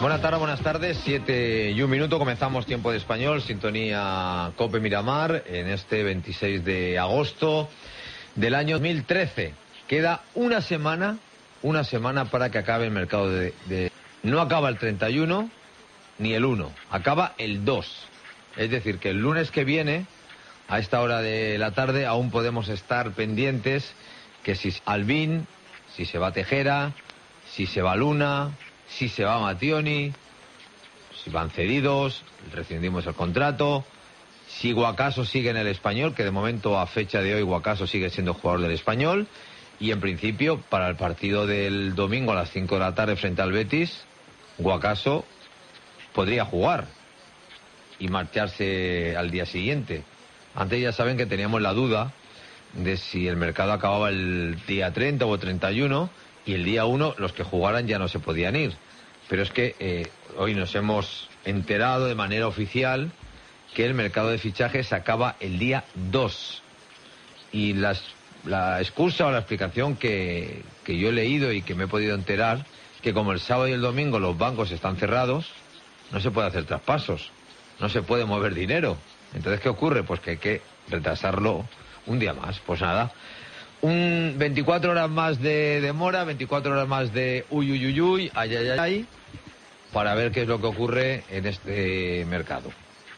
Buenas tardes, buenas tardes, 7:01, comenzamos Tiempo de Español, sintonía COPE Miramar, en este 26 de agosto del año 2013. Queda una semana para que acabe el mercado No acaba el 31 ni el 1, acaba el 2. Es decir, que el lunes que viene, a esta hora de la tarde, aún podemos estar pendientes que si Albín, si se va Tejera, si se va Luna, si se va Mattioni, si van cedidos, rescindimos el contrato, si Guacaso sigue en el Español, que de momento a fecha de hoy Guacaso sigue siendo jugador del Español, y en principio para el partido del domingo a las 5 de la tarde frente al Betis, Guacaso podría jugar y marcharse al día siguiente. Antes ya saben que teníamos la duda de si el mercado acababa el día 30 o 31 y el día 1 los que jugaran ya no se podían ir. Pero es que hoy nos hemos enterado de manera oficial que el mercado de fichajes acaba el día 2. Y la excusa o la explicación que yo he leído y que me he podido enterar, que como el sábado y el domingo los bancos están cerrados, no se puede hacer traspasos, no se puede mover dinero. Entonces, ¿qué ocurre? Pues que hay que retrasarlo un día más. Pues nada, 24 horas más de demora, 24 horas más de uy, ay, para ver qué es lo que ocurre en este mercado.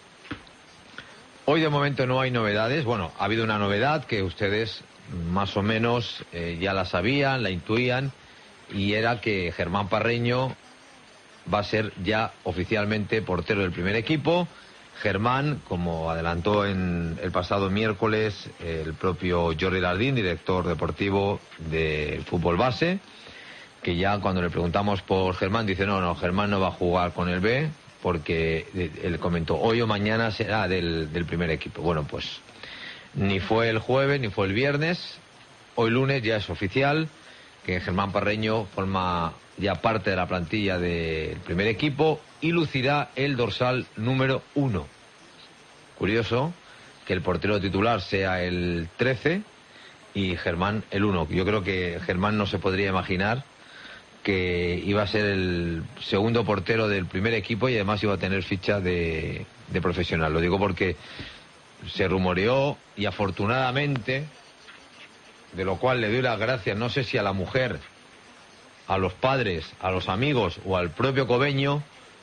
Hoy de momento no hay novedades. Bueno, ha habido una novedad que ustedes más o menos ya la sabían, la intuían, y era que Germán Parreño va a ser ya oficialmente portero del primer equipo. Germán, como adelantó en el pasado miércoles el propio Jordi Lardín, director deportivo del fútbol base, que ya cuando le preguntamos por Germán dice no, Germán no va a jugar con el B, porque él comentó hoy o mañana será del primer equipo. Bueno, pues ni fue el jueves ni fue el viernes, hoy lunes ya es oficial que Germán Parreño forma ya parte de la plantilla del primer equipo y lucirá el dorsal número 1. Curioso que el portero titular sea el 13 y Germán el 1. Yo creo que Germán no se podría imaginar que iba a ser el segundo portero del primer equipo y además iba a tener ficha de profesional. Lo digo porque se rumoreó y afortunadamente, de lo cual le doy las gracias, no sé si a la mujer, a los padres, a los amigos o al propio Cobeño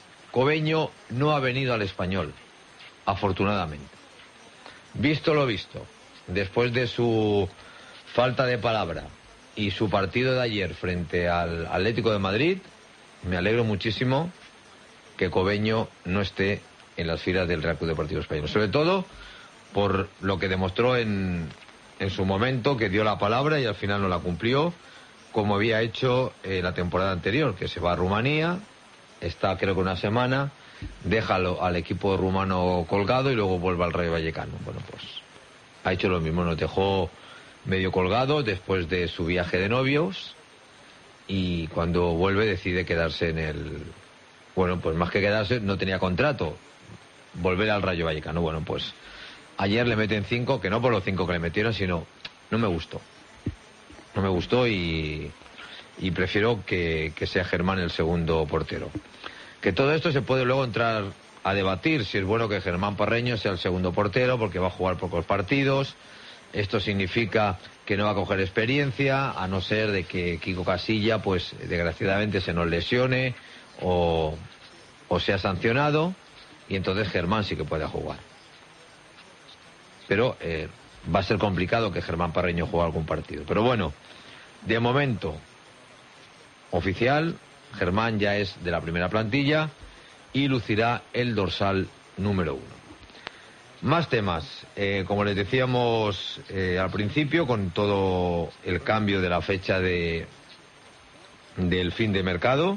no ha venido al Español, afortunadamente. Visto lo visto, después de su falta de palabra y su partido de ayer frente al Atlético de Madrid, me alegro muchísimo que Cobeño no esté en las filas del Real Club Deportivo Español, sobre todo por lo que demostró en su momento, que dio la palabra y al final no la cumplió, como había hecho la temporada anterior, que se va a Rumanía, está creo que una semana, déjalo al equipo rumano colgado y luego vuelve al Rayo Vallecano. Bueno, pues ha hecho lo mismo, nos dejó medio colgado después de su viaje de novios y cuando vuelve decide quedarse en el... Bueno, pues más que quedarse, no tenía contrato, volver al Rayo Vallecano. Bueno, pues ayer le meten 5, que no por los 5 que le metieron, sino no me gustó. No me gustó y prefiero que sea Germán el segundo portero. Que todo esto se puede luego entrar a debatir, si es bueno que Germán Parreño sea el segundo portero, porque va a jugar pocos partidos. Esto significa que no va a coger experiencia, a no ser de que Kiko Casilla, pues desgraciadamente se nos lesione o sea sancionado, y entonces Germán sí que puede jugar. Pero va a ser complicado que Germán Parreño juegue algún partido. Pero bueno, de momento, oficial, Germán ya es de la primera plantilla y lucirá el dorsal número 1. Más temas, como les decíamos al principio, con todo el cambio de la fecha del fin de mercado,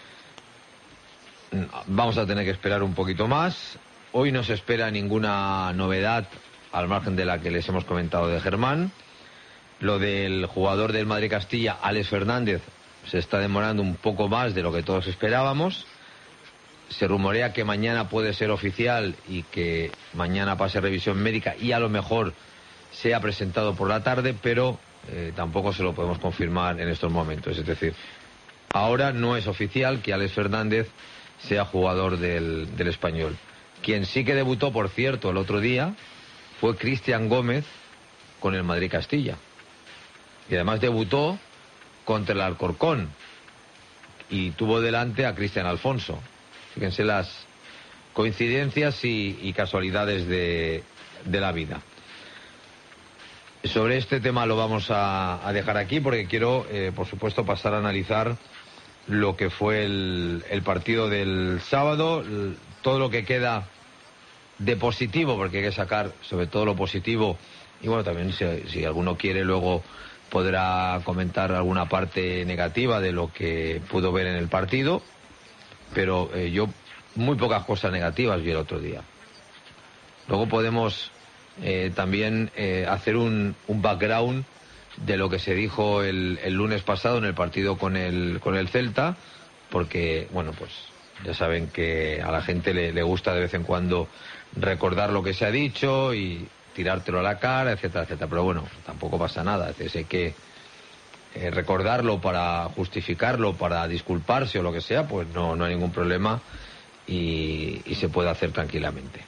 vamos a tener que esperar un poquito más. Hoy no se espera ninguna novedad al margen de la que les hemos comentado de Germán. Lo del jugador del Madrid Castilla, Alex Fernández, se está demorando un poco más de lo que todos esperábamos. Se rumorea que mañana puede ser oficial y que mañana pase revisión médica y a lo mejor sea presentado por la tarde, pero tampoco se lo podemos confirmar en estos momentos. Es decir, ahora no es oficial que Alex Fernández sea jugador del Español. Quien sí que debutó, por cierto, el otro día fue Cristian Gómez con el Madrid Castilla. Y además debutó contra el Alcorcón y tuvo delante a Cristian Alfonso. Fíjense las coincidencias y casualidades de la vida. Sobre este tema lo vamos a dejar aquí porque quiero, por supuesto, pasar a analizar lo que fue el partido del sábado, todo lo que queda de positivo, porque hay que sacar sobre todo lo positivo, y bueno, también si alguno quiere luego podrá comentar alguna parte negativa de lo que pudo ver en el partido, pero yo muy pocas cosas negativas vi el otro día. Luego podemos también hacer un background de lo que se dijo el lunes pasado en el partido con el Celta, porque, bueno, pues ya saben que a la gente le gusta de vez en cuando recordar lo que se ha dicho y tirártelo a la cara, etcétera, etcétera. Pero bueno, tampoco pasa nada. Es decir, hay que recordarlo para justificarlo, para disculparse o lo que sea, pues no hay ningún problema y se puede hacer tranquilamente.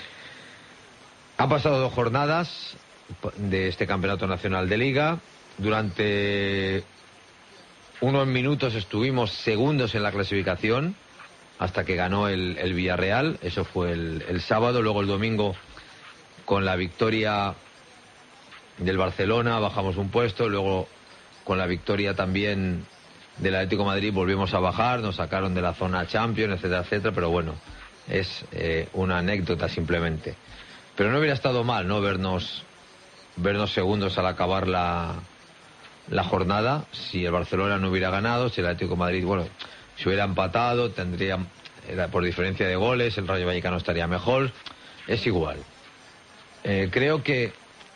Han pasado 2 jornadas de este Campeonato Nacional de Liga. Durante unos minutos estuvimos segundos en la clasificación hasta que ganó el Villarreal. Eso fue el sábado. Luego el domingo, con la victoria del Barcelona, bajamos un puesto. Luego con la victoria también del Atlético de Madrid volvimos a bajar. Nos sacaron de la zona Champions, etcétera, etcétera. Pero bueno, es una anécdota simplemente. Pero no hubiera estado mal, ¿no? Vernos segundos al acabar la jornada, si el Barcelona no hubiera ganado, si el Atlético de Madrid, bueno, si hubiera empatado, tendría, por diferencia de goles, el Rayo Vallecano estaría mejor. Es igual. Creo que,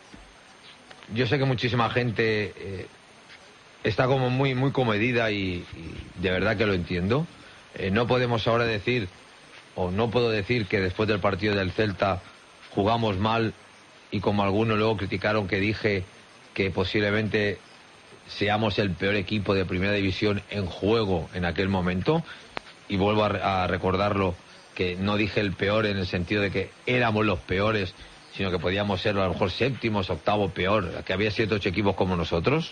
yo sé que muchísima gente está como muy comedida y de verdad que lo entiendo. No podemos ahora decir, o no puedo decir que después del partido del Celta jugamos mal, y como algunos luego criticaron que dije que posiblemente seamos el peor equipo de primera división en juego en aquel momento, y vuelvo a recordarlo, que no dije el peor en el sentido de que éramos los peores, sino que podíamos ser a lo mejor séptimos, octavo peor, que había 7 o 8 equipos como nosotros,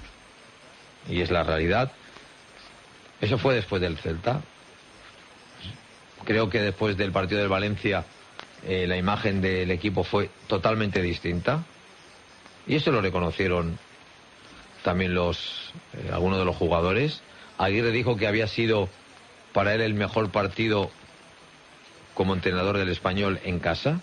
y es la realidad. Eso fue después del Celta. Creo que después del partido del Valencia la imagen del equipo fue totalmente distinta, y eso lo reconocieron también algunos de los jugadores. Aguirre dijo que había sido para él el mejor partido como entrenador del Español en casa.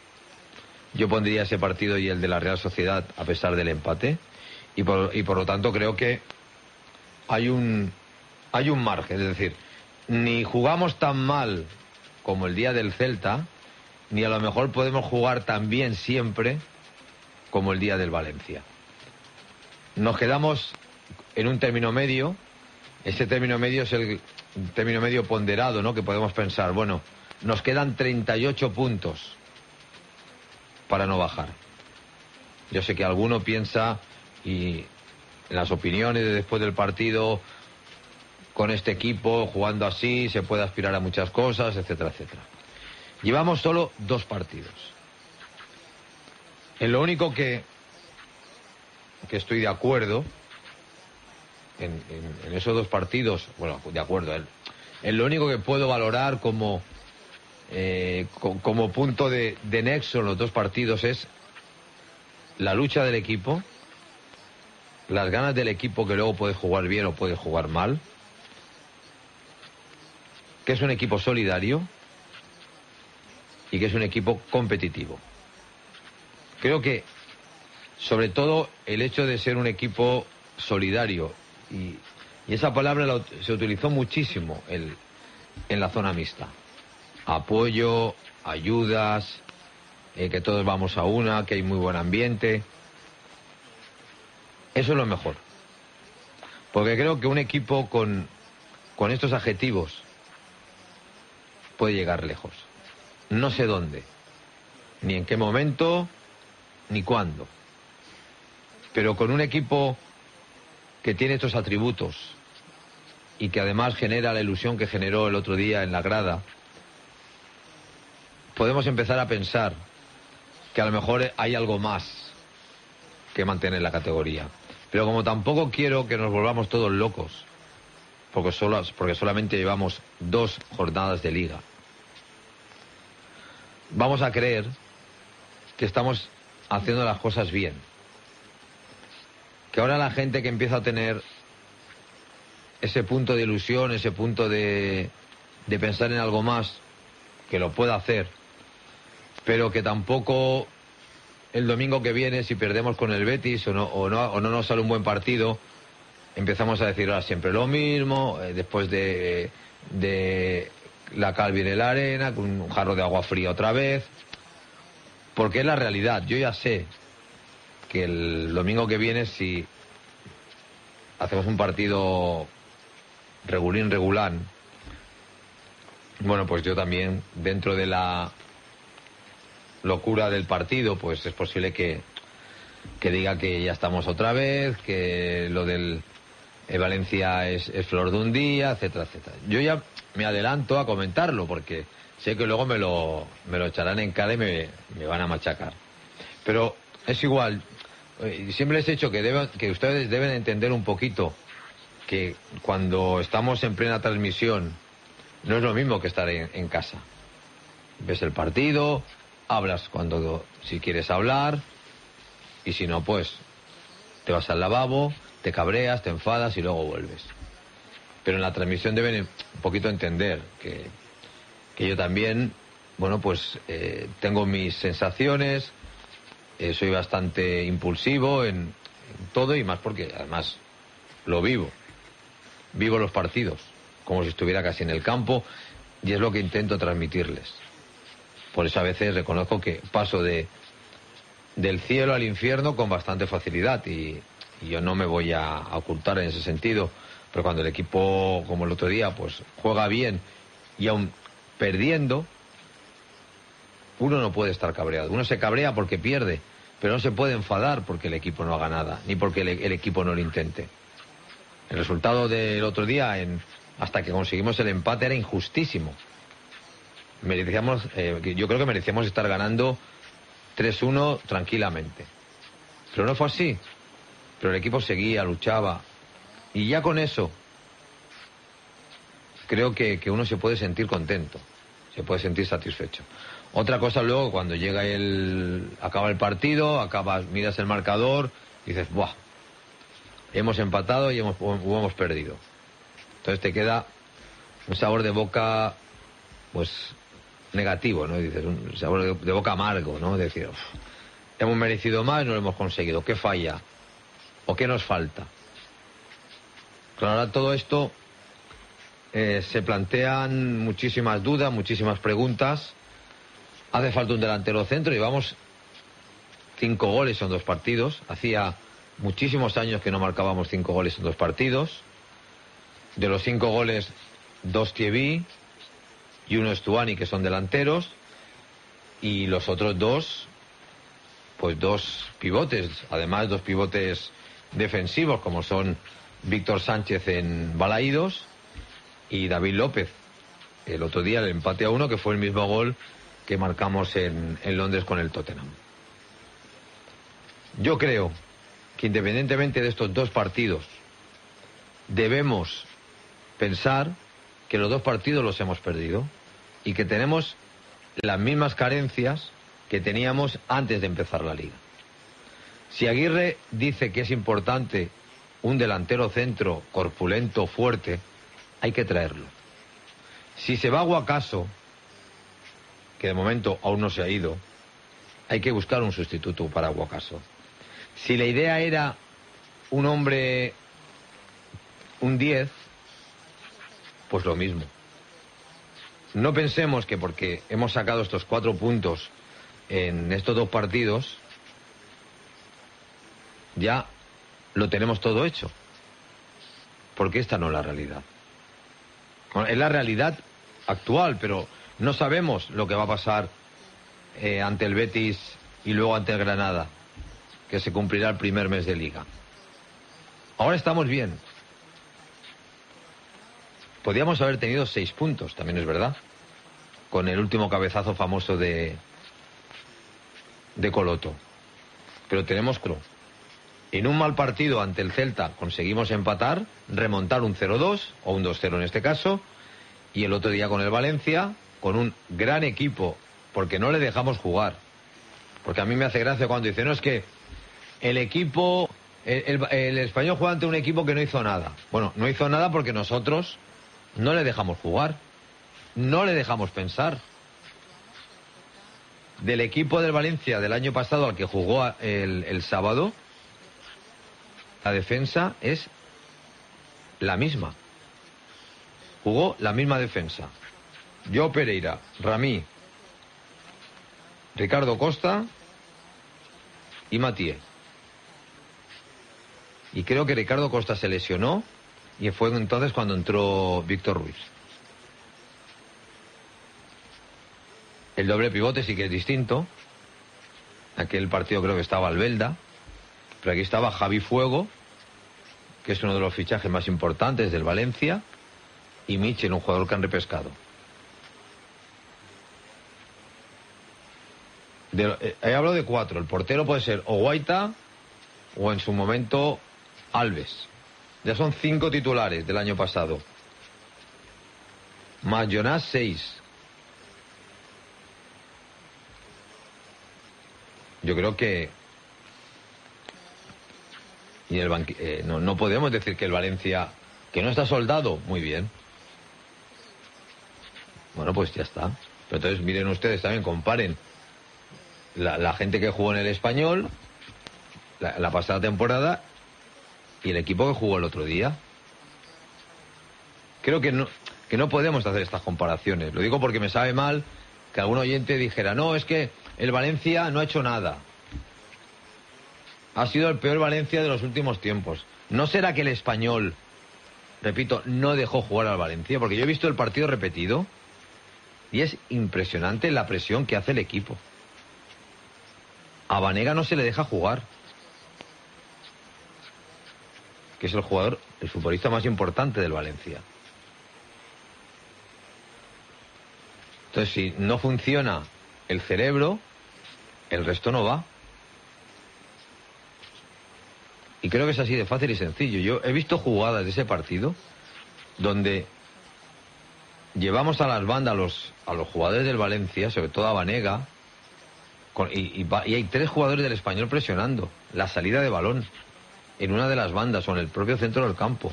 Yo pondría ese partido y el de la Real Sociedad a pesar del empate, y por lo tanto creo que hay un margen. Es decir, ni jugamos tan mal como el día del Celta, ni a lo mejor podemos jugar tan bien siempre como el día del Valencia. Nos quedamos en un término medio. Ese término medio es el término medio ponderado, ¿no? Que podemos pensar, bueno, nos quedan 38 puntos para no bajar. Yo sé que alguno piensa, y en las opiniones de después del partido, con este equipo jugando así se puede aspirar a muchas cosas, etcétera, etcétera. Llevamos solo 2 partidos. En lo único que estoy de acuerdo en esos 2 partidos, bueno, de acuerdo, en lo único que puedo valorar como punto de nexo en los 2 partidos es la lucha del equipo, las ganas del equipo, que luego puede jugar bien o puede jugar mal, que es un equipo solidario y que es un equipo competitivo. Creo que, sobre todo, el hecho de ser un equipo solidario, y esa palabra se utilizó muchísimo en la zona mixta. Apoyo, ayudas, que todos vamos a una, que hay muy buen ambiente. Eso es lo mejor. Porque creo que un equipo con estos adjetivos puede llegar lejos. No sé dónde, ni en qué momento, ni cuándo. Pero con un equipo que tiene estos atributos, y que además genera la ilusión que generó el otro día en la grada, podemos empezar a pensar que a lo mejor hay algo más que mantener la categoría. Pero como tampoco quiero que nos volvamos todos locos, porque solamente llevamos 2 jornadas de liga, vamos a creer que estamos haciendo las cosas bien. Que ahora la gente que empieza a tener ese punto de ilusión, ese punto de pensar en algo más, que lo pueda hacer, pero que tampoco el domingo que viene, si perdemos con el Betis o no nos sale un buen partido, empezamos a decir ahora siempre lo mismo, después de la cal viene la arena, con un jarro de agua fría otra vez, porque es la realidad. Yo ya sé que el domingo que viene, si hacemos un partido regulín, bueno, pues yo también, dentro de la locura del partido, pues es posible que diga que ya estamos otra vez, que lo del Valencia es flor de un día, etcétera, etcétera. Yo ya me adelanto a comentarlo porque sé que luego me lo echarán en cara y me van a machacar. Pero es igual, siempre les he dicho que ustedes deben entender un poquito que cuando estamos en plena transmisión no es lo mismo que estar en casa. Ves el partido, hablas si quieres hablar, y si no, pues te vas al lavabo, te cabreas, te enfadas y luego vuelves. Pero en la transmisión deben un poquito entender que yo también, bueno, pues tengo mis sensaciones, soy bastante impulsivo en todo, y más porque además lo vivo los partidos como si estuviera casi en el campo, y es lo que intento transmitirles. Por eso a veces reconozco que paso del cielo al infierno con bastante facilidad, y yo no me voy a ocultar en ese sentido. Pero cuando el equipo, como el otro día, pues juega bien y aún perdiendo, uno no puede estar cabreado. Uno se cabrea porque pierde, pero no se puede enfadar porque el equipo no haga nada, ni porque el equipo no lo intente. El resultado del otro día, hasta que conseguimos el empate, era injustísimo. Yo creo que merecíamos estar ganando 3-1 tranquilamente. Pero no fue así. Pero el equipo seguía, luchaba. Y ya con eso, creo que uno se puede sentir contento, se puede sentir satisfecho. Otra cosa luego, cuando acaba el partido, miras el marcador y dices, ¡buah! Hemos empatado y hemos perdido. Entonces te queda un sabor de boca, pues, negativo, ¿no? Dices, un sabor de boca amargo, ¿no? Decir, hemos merecido más y no lo hemos conseguido. ¿Qué falla? ¿O qué nos falta? Claro, ahora todo esto se plantean muchísimas dudas, muchísimas preguntas. Hace falta un delantero centro. Llevamos 5 goles en 2 partidos. Hacía muchísimos años que no marcábamos 5 goles en 2 partidos. De los 5 goles, 2 Thierry y 1 Stuani, que son delanteros. Y los otros 2, pues 2 pivotes. Además, 2 pivotes defensivos, como son Víctor Sánchez en Balaídos y David López. El otro día el empate a 1, que fue el mismo gol que marcamos en Londres con el Tottenham. Yo creo que independientemente de estos 2 partidos, debemos pensar que los 2 partidos los hemos perdido y que tenemos las mismas carencias que teníamos antes de empezar la liga. Si Aguirre dice que es importante un delantero centro corpulento, fuerte, hay que traerlo. Si se va Guacaso, que de momento aún no se ha ido, hay que buscar un sustituto para Guacaso. Si la idea era un hombre, un 10, pues lo mismo. No pensemos que porque hemos sacado estos 4 puntos en estos 2 partidos, ya lo tenemos todo hecho. Porque esta no es la realidad. Es la realidad actual, pero no sabemos lo que va a pasar ante el Betis y luego ante el Granada, que se cumplirá el primer mes de liga. Ahora estamos bien. Podíamos haber tenido 6 puntos, también es verdad, con el último cabezazo famoso de Coloto. Pero tenemos claro, en un mal partido ante el Celta conseguimos empatar, remontar un 0-2 o un 2-0 en este caso, y el otro día con el Valencia, con un gran equipo, porque no le dejamos jugar. Porque a mí me hace gracia cuando dice, no, es que el equipo, el Español juega ante un equipo que no hizo nada. Bueno, no hizo nada porque nosotros no le dejamos jugar, no le dejamos pensar. Del equipo del Valencia del año pasado al que jugó el sábado, la defensa es la misma. Jugó la misma defensa. Joao Pereira, Ramí, Ricardo Costa y Mathieu. Y creo que Ricardo Costa se lesionó y fue entonces cuando entró Víctor Ruiz. El doble pivote sí que es distinto. Aquel partido creo que estaba Albelda, pero aquí estaba Javi Fuego, que es uno de los fichajes más importantes del Valencia, y Michel, un jugador que han repescado. He hablado de 4. El portero puede ser o Guaita o en su momento Alves. Ya son 5 titulares del año pasado. Más Jonás, 6. Yo creo que y no podemos decir que el Valencia, que no está soldado, muy bien. Bueno, pues ya está. Pero entonces miren ustedes también, comparen la gente que jugó en el Español la pasada temporada y el equipo que jugó el otro día. Creo que no podemos hacer estas comparaciones. Lo digo porque me sabe mal que algún oyente dijera, no, es que el Valencia no ha hecho nada. Ha sido el peor Valencia de los últimos tiempos. ¿No será que el Español, repito, no dejó jugar al Valencia? Porque yo he visto el partido repetido y es impresionante la presión que hace el equipo. A Banega no se le deja jugar, que es el futbolista más importante del Valencia. Entonces, si no funciona el cerebro, el resto no va. Y creo que es así de fácil y sencillo. Yo he visto jugadas de ese partido donde llevamos a las bandas a los jugadores del Valencia, sobre todo a Banega, y hay 3 jugadores del Español presionando la salida de balón en una de las bandas o en el propio centro del campo.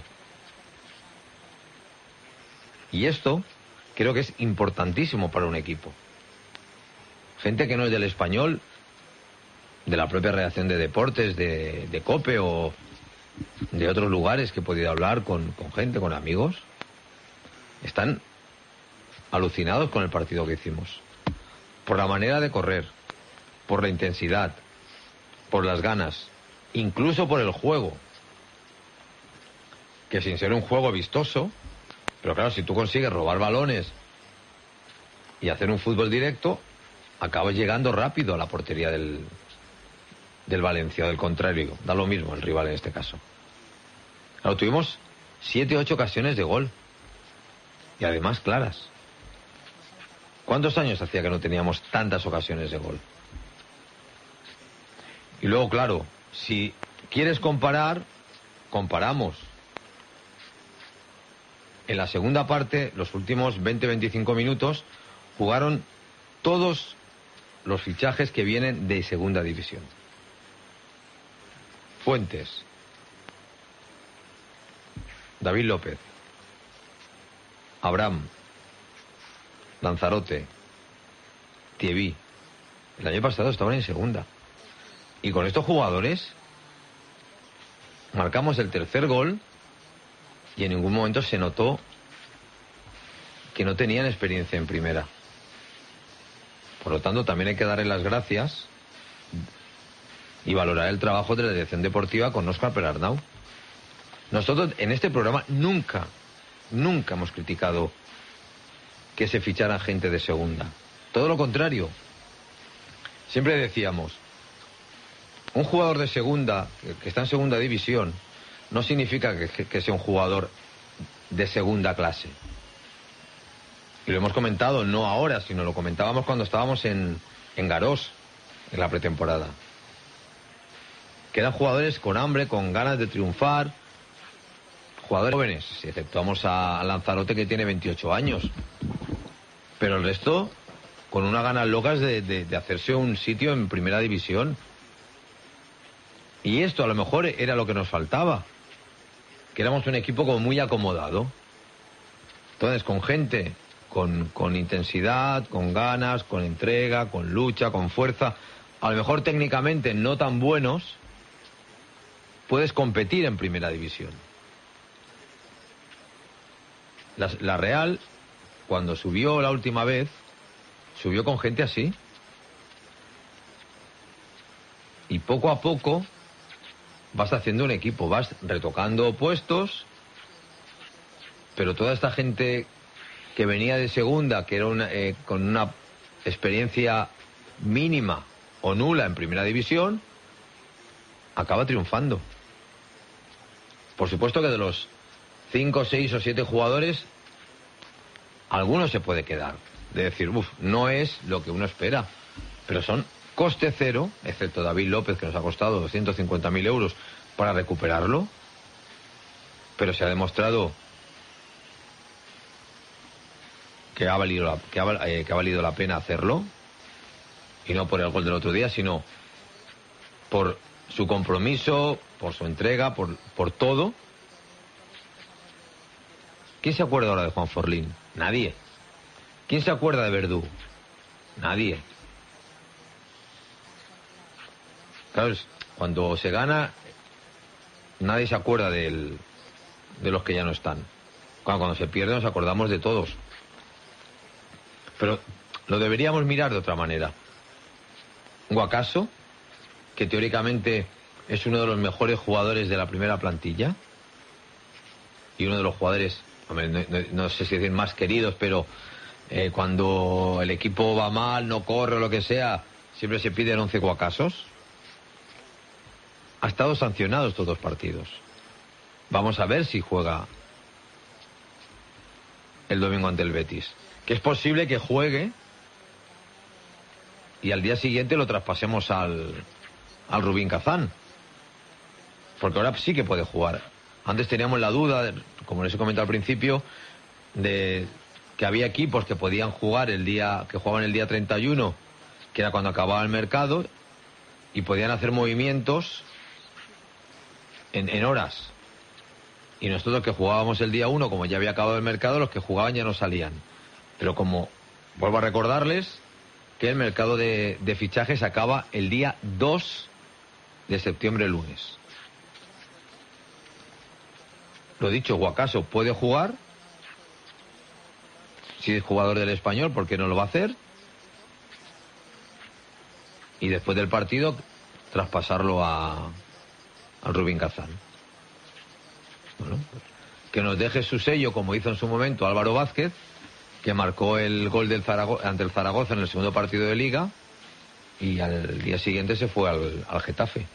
Y esto creo que es importantísimo para un equipo. Gente que no es del Español, de la propia redacción de deportes, de COPE o de otros lugares que he podido hablar con gente, con amigos, están alucinados con el partido que hicimos. Por la manera de correr, por la intensidad, por las ganas, incluso por el juego. Que sin ser un juego vistoso, pero claro, si tú consigues robar balones y hacer un fútbol directo, acabas llegando rápido a la portería del Valencia o del contrario. Da lo mismo el rival en este caso. Claro, tuvimos 7 u 8 ocasiones de gol. Y además claras. ¿Cuántos años hacía que no teníamos tantas ocasiones de gol? Y luego, claro, si quieres comparar, comparamos. En la segunda parte, los últimos 20-25 minutos, jugaron todos los fichajes que vienen de segunda división. Fuentes, David López, Abraham, Lanzarote, Thierry. El año pasado estaban en segunda. Y con estos jugadores marcamos el tercer gol y en ningún momento se notó que no tenían experiencia en primera. Por lo tanto, también hay que darle las gracias y valorar el trabajo de la dirección deportiva con Óscar Perarnau. Nosotros en este programa nunca hemos criticado que se fichara gente de segunda. Todo lo contrario. Siempre decíamos, un jugador de segunda, que está en segunda división, no significa que sea un jugador de segunda clase. Y lo hemos comentado, no ahora, sino lo comentábamos cuando estábamos en Garós, en la pretemporada. Que eran jugadores con hambre, con ganas de triunfar, jugadores jóvenes, si exceptuamos a Lanzarote, que tiene 28 años. Pero el resto, con unas ganas locas de hacerse un sitio en primera división. Y esto a lo mejor era lo que nos faltaba, que éramos un equipo como muy acomodado. Entonces, con gente con intensidad, con ganas, con entrega, con lucha, con fuerza, a lo mejor técnicamente no tan buenos, puedes competir en primera división. La Real, cuando subió la última vez, subió con gente así. Y poco a poco vas haciendo un equipo, vas retocando puestos, pero toda esta gente que venía de segunda, que era con una experiencia mínima o nula en primera división, acaba triunfando. Por supuesto que de los 5, 6 o 7 jugadores, alguno se puede quedar. De decir, no es lo que uno espera. Pero son coste cero, excepto David López, que nos ha costado 250.000 euros para recuperarlo. Pero se ha demostrado que ha valido la pena hacerlo. Y no por el gol del otro día, sino por su compromiso, por su entrega, por todo. ¿Quién se acuerda ahora de Juan Forlín? Nadie. ¿Quién se acuerda de Verdú? Nadie. Claro, cuando se gana, nadie se acuerda de los que ya no están. Cuando se pierde nos acordamos de todos. Pero lo deberíamos mirar de otra manera. Guacaso, que teóricamente es uno de los mejores jugadores de la primera plantilla y uno de los jugadores, no sé si decir más queridos, pero cuando el equipo va mal, no corre o lo que sea, siempre se piden 11 Guacasos. Ha estado sancionado estos 2 partidos. Vamos a ver si juega el domingo ante el Betis. Que es posible que juegue y al día siguiente lo traspasemos al Rubín Kazán. Porque ahora sí que puede jugar. Antes teníamos la duda, como les he comentado al principio, de que había equipos que podían jugar que jugaban el día 31, que era cuando acababa el mercado, y podían hacer movimientos en horas. Y nosotros que jugábamos el día 1, como ya había acabado el mercado, los que jugaban ya no salían. Pero como vuelvo a recordarles que el mercado de fichajes acaba el día 2 de septiembre, lunes. Lo dicho, Guacaso puede jugar. Si es jugador del Español, ¿por qué no lo va a hacer? Y después del partido, traspasarlo al Rubín Kazán. Bueno, que nos deje su sello, como hizo en su momento Álvaro Vázquez, que marcó el gol ante el Zaragoza en el segundo partido de Liga, y al día siguiente se fue al Getafe.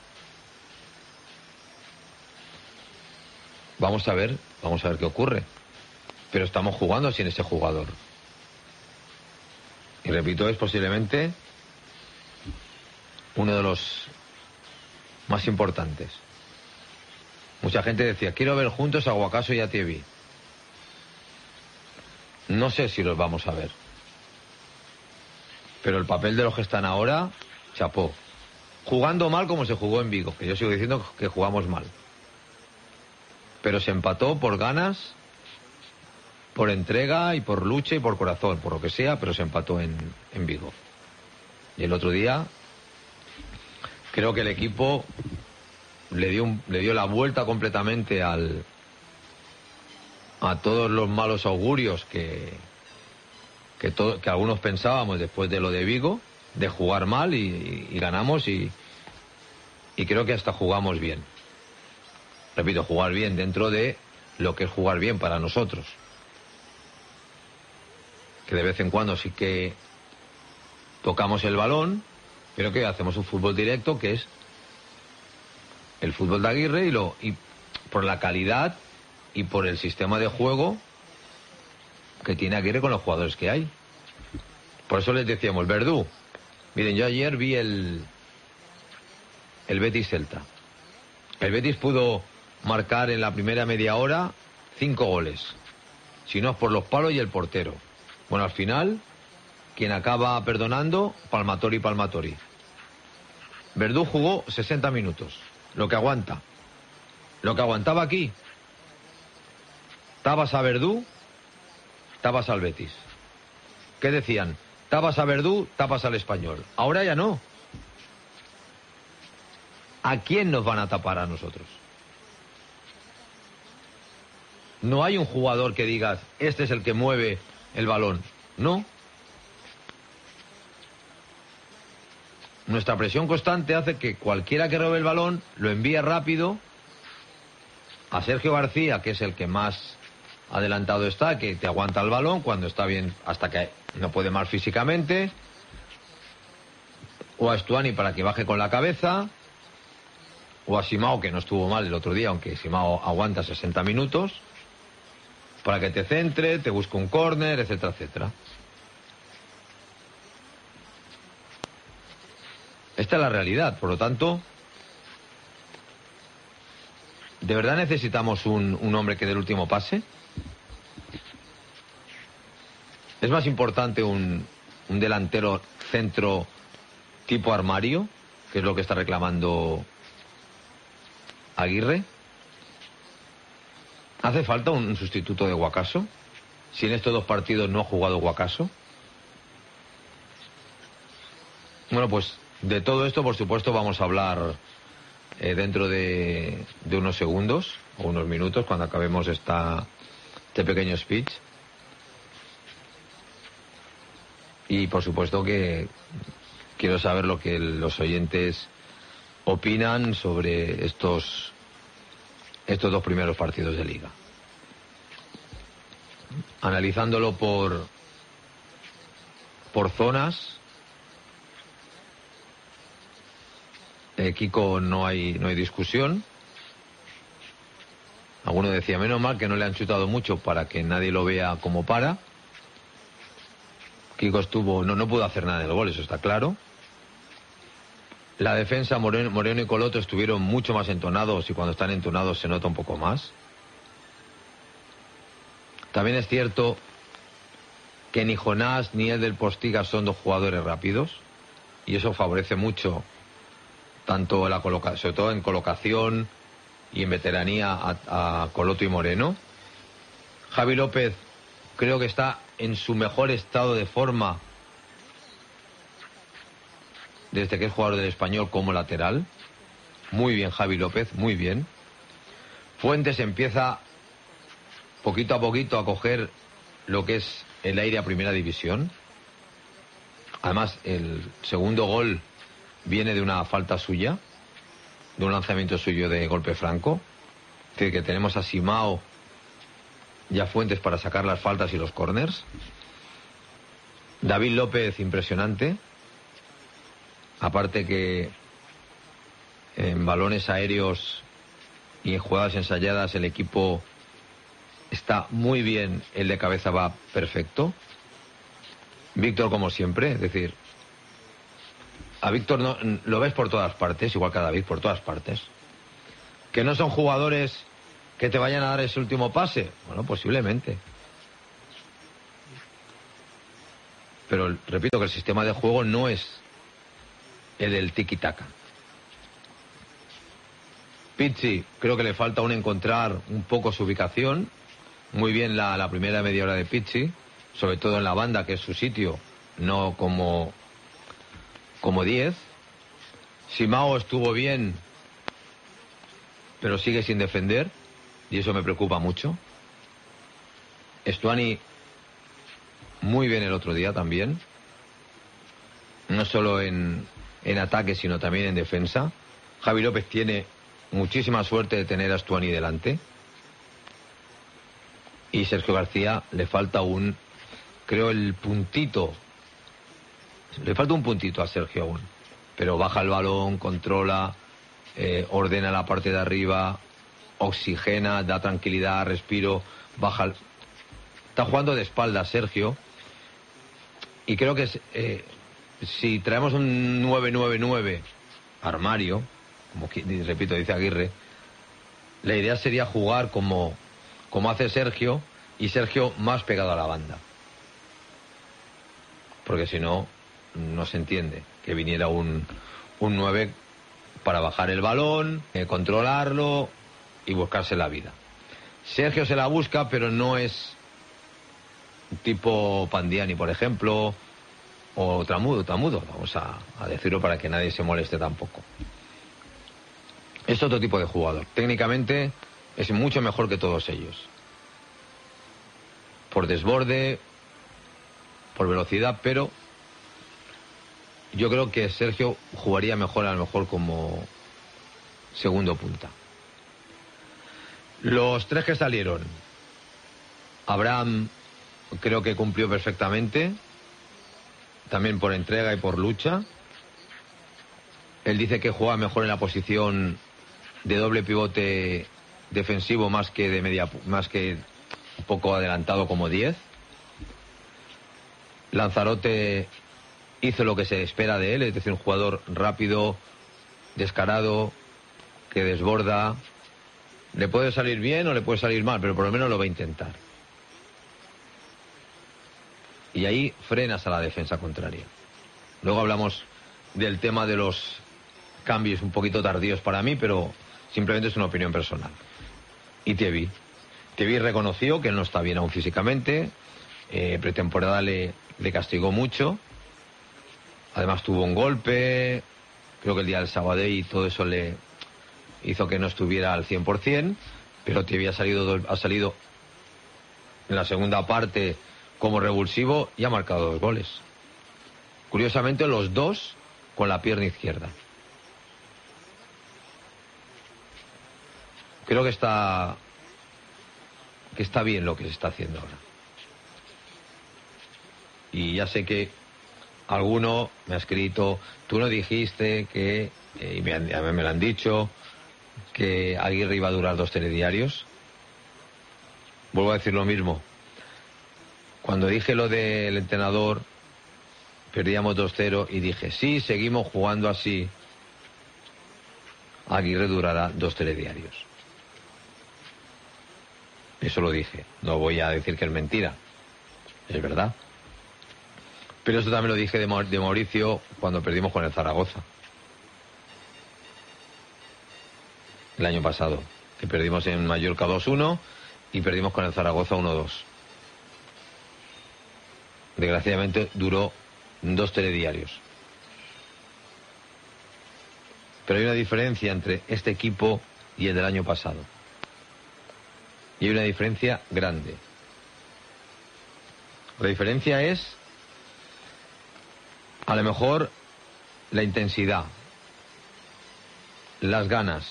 Vamos a ver qué ocurre. Pero estamos jugando sin ese jugador. Y repito, es posiblemente uno de los más importantes. Mucha gente decía, quiero ver juntos a Guacaso y a Tievi. No sé si los vamos a ver. Pero el papel de los que están ahora, chapó. Jugando mal como se jugó en Vigo, que yo sigo diciendo que jugamos mal. Pero se empató por ganas, por entrega y por lucha y por corazón, por lo que sea, pero se empató en Vigo. Y el otro día creo que el equipo le dio la vuelta completamente a todos los malos augurios que algunos pensábamos después de lo de Vigo, de jugar mal y ganamos y creo que hasta jugamos bien. Repito, jugar bien dentro de lo que es jugar bien para nosotros. Que de vez en cuando sí que tocamos el balón, pero que hacemos un fútbol directo, que es el fútbol de Aguirre, y por la calidad y por el sistema de juego que tiene Aguirre con los jugadores que hay. Por eso les decíamos, Verdú, miren, yo ayer vi el Betis Celta. El Betis pudo marcar en la primera media hora 5 goles. Si no es por los palos y el portero. Bueno, al final, quien acaba perdonando, Palmatori. Verdú jugó 60 minutos. Lo que aguanta. Lo que aguantaba aquí. Tabas a Verdú, tabas al Betis. ¿Qué decían? Tabas a Verdú, tapas al Español. Ahora ya no. ¿A quién nos van a tapar a nosotros? No hay un jugador que digas, este es el que mueve el balón. No. Nuestra presión constante hace que cualquiera que robe el balón lo envíe rápido a Sergio García, que es el que más adelantado está, que te aguanta el balón cuando está bien, hasta que no puede más físicamente, o a Stuani para que baje con la cabeza, o a Simao, que no estuvo mal el otro día, aunque Simao aguanta 60 minutos, para que te centre, te busque un córner, etcétera, etcétera. Esta es la realidad, por lo tanto, ¿de verdad necesitamos un hombre que dé el último pase? ¿Es más importante un delantero centro tipo armario, que es lo que está reclamando Aguirre? ¿Hace falta un sustituto de Guacaso? Si en estos 2 partidos no ha jugado Guacaso. Bueno, pues de todo esto, por supuesto, vamos a hablar dentro de unos segundos o unos minutos, cuando acabemos este pequeño speech. Y por supuesto que quiero saber lo que los oyentes opinan sobre estos 2 primeros partidos de Liga. Analizándolo por zonas, Kiko, no hay discusión. Alguno decía, menos mal que no le han chutado mucho para que nadie lo vea como para. Kiko no pudo hacer nada en el gol, eso está claro. La defensa, Moreno y Coloto estuvieron mucho más entonados, y cuando están entonados se nota un poco más. También es cierto que ni Jonás ni el del Postiga son 2 jugadores rápidos, y eso favorece mucho tanto sobre todo en colocación y en veteranía a Coloto y Moreno. Javi López creo que está en su mejor estado de forma desde que es jugador del Español como lateral. Muy bien Javi López, muy bien. Fuentes empieza poquito a poquito a coger lo que es el aire a primera división. Además, el segundo gol viene de una falta suya, de un lanzamiento suyo de golpe franco. Es decir, que tenemos a Simao y a Fuentes para sacar las faltas y los córners. David López, impresionante. Aparte que en balones aéreos y en jugadas ensayadas el equipo está muy bien, el de cabeza va perfecto. Víctor, como siempre, es decir, a Víctor lo ves por todas partes, igual que a David, por todas partes. Que no son jugadores que te vayan a dar ese último pase, bueno, posiblemente. Pero repito que el sistema de juego no es el del tiki-taka. Pizzi, creo que le falta aún encontrar un poco su ubicación. Muy bien la primera media hora de Pizzi, sobre todo en la banda, que es su sitio, no como 10. Simao estuvo bien, pero sigue sin defender, y eso me preocupa mucho. Stuani muy bien el otro día también, no solo en ataque, sino también en defensa. Javi López tiene muchísima suerte de tener a Stuani delante, y Sergio García le falta creo el puntito, le falta un puntito a Sergio aún, pero baja el balón, controla, ordena la parte de arriba, oxigena, da tranquilidad, respiro, baja. Está jugando de espaldas Sergio. Y creo que si traemos un 9-9-9 armario, como repito, dice Aguirre, la idea sería jugar como hace Sergio, y Sergio más pegado a la banda. Porque si no, no se entiende que viniera un 9 para bajar el balón, controlarlo y buscarse la vida. Sergio se la busca, pero no es tipo Pandiani, por ejemplo, o Tamudo, vamos a decirlo para que nadie se moleste tampoco. Es otro tipo de jugador. Técnicamente es mucho mejor que todos ellos. Por desborde, por velocidad, pero yo creo que Sergio jugaría mejor, a lo mejor como segundo punta. Los tres que salieron, Abraham creo que cumplió perfectamente, también por entrega y por lucha. Él dice que juega mejor en la posición de doble pivote defensivo más que de media, más que un poco adelantado como 10. Lanzarote hizo lo que se espera de él, es decir, un jugador rápido, descarado, que desborda. Le puede salir bien o le puede salir mal, pero por lo menos lo va a intentar. Y ahí frenas a la defensa contraria. Luego hablamos del tema de los cambios un poquito tardíos para mí, pero simplemente es una opinión personal. Y Tevi reconoció que él no está bien aún físicamente. Pretemporada le castigó mucho. Además tuvo un golpe, creo que el día del Sabadell, y todo eso le hizo que no estuviera al 100%, pero Tevi ha salido en la segunda parte como revulsivo y ha marcado 2 goles. Curiosamente los 2 con la pierna izquierda. Creo que está bien lo que se está haciendo ahora. Y ya sé que alguno me ha escrito, tú no dijiste que, y me lo han dicho, que Aguirre iba a durar 2 telediarios. Vuelvo a decir lo mismo. Cuando dije lo del entrenador, perdíamos 2-0 y dije, sí, seguimos jugando así, Aguirre durará 2 telediarios. Eso lo dije. No voy a decir que es mentira. Es verdad. Pero eso también lo dije de Mauricio cuando perdimos con el Zaragoza. El año pasado. Que perdimos en Mallorca 2-1 y perdimos con el Zaragoza 1-2. Desgraciadamente duró 2 telediarios. Pero hay una diferencia entre este equipo y el del año pasado. Y hay una diferencia grande. La diferencia es, a lo mejor, la intensidad, las ganas.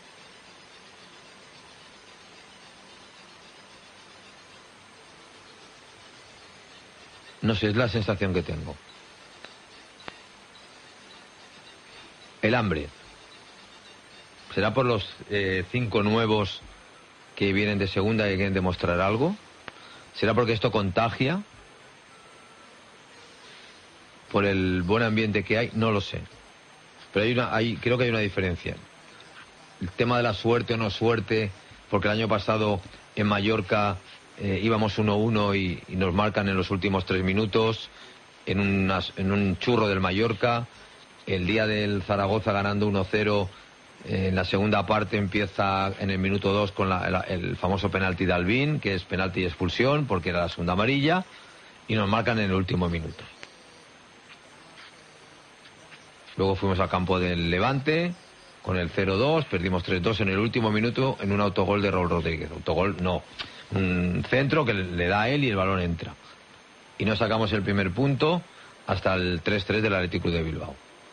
No sé, es la sensación que tengo. El hambre. ¿Será por los 5 nuevos que vienen de segunda y quieren demostrar algo? ¿Será porque esto contagia? ¿Por el buen ambiente que hay? No lo sé. Pero creo que hay una diferencia. El tema de la suerte o no suerte, porque el año pasado en Mallorca íbamos 1-1 y nos marcan en los últimos 3 minutos, en un churro del Mallorca. El día del Zaragoza ganando 1-0, en la segunda parte empieza en el minuto 2 con el famoso penalti de Albín, que es penalti y expulsión, porque era la segunda amarilla, y nos marcan en el último minuto. Luego fuimos al campo del Levante con el 0-2, perdimos 3-2 en el último minuto en un autogol de Raúl Rodríguez. Autogol no, un centro que le da a él y el balón entra. Y no sacamos el primer punto hasta el 3-3 del Athletic Club de Bilbao.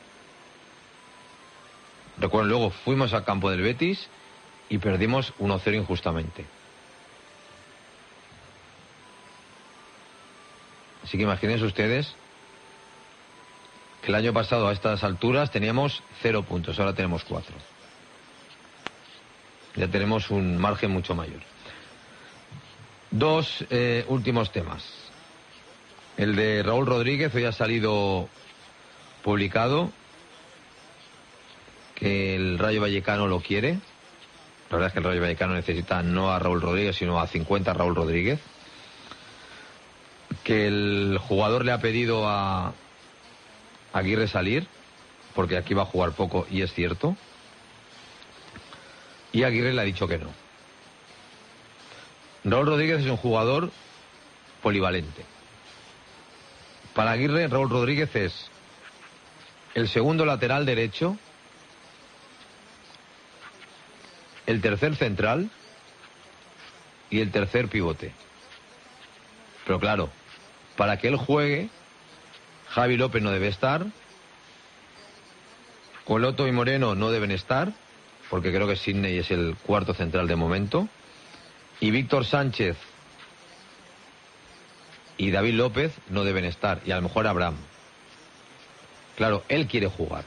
Recuerden, luego fuimos al campo del Betis y perdimos 1-0 injustamente. Así que imagínense ustedes que el año pasado a estas alturas teníamos 0 puntos, ahora tenemos 4. Ya tenemos un margen mucho mayor. Dos últimos temas. El de Raúl Rodríguez, hoy ha salido publicado que el Rayo Vallecano lo quiere. La verdad es que el Rayo Vallecano necesita no a Raúl Rodríguez, sino a 50 Raúl Rodríguez. Que el jugador le ha pedido a Aguirre salir, porque aquí va a jugar poco, y es cierto. Y Aguirre le ha dicho que no. Raúl Rodríguez es un jugador polivalente. Para Aguirre, Raúl Rodríguez es el segundo lateral derecho, el tercer central y el tercer pivote. Pero claro, para que él juegue, Javi López no debe estar, Coloto y Moreno no deben estar, porque creo que Sidney es el cuarto central de momento, y Víctor Sánchez y David López no deben estar, y a lo mejor Abraham. Claro, él quiere jugar.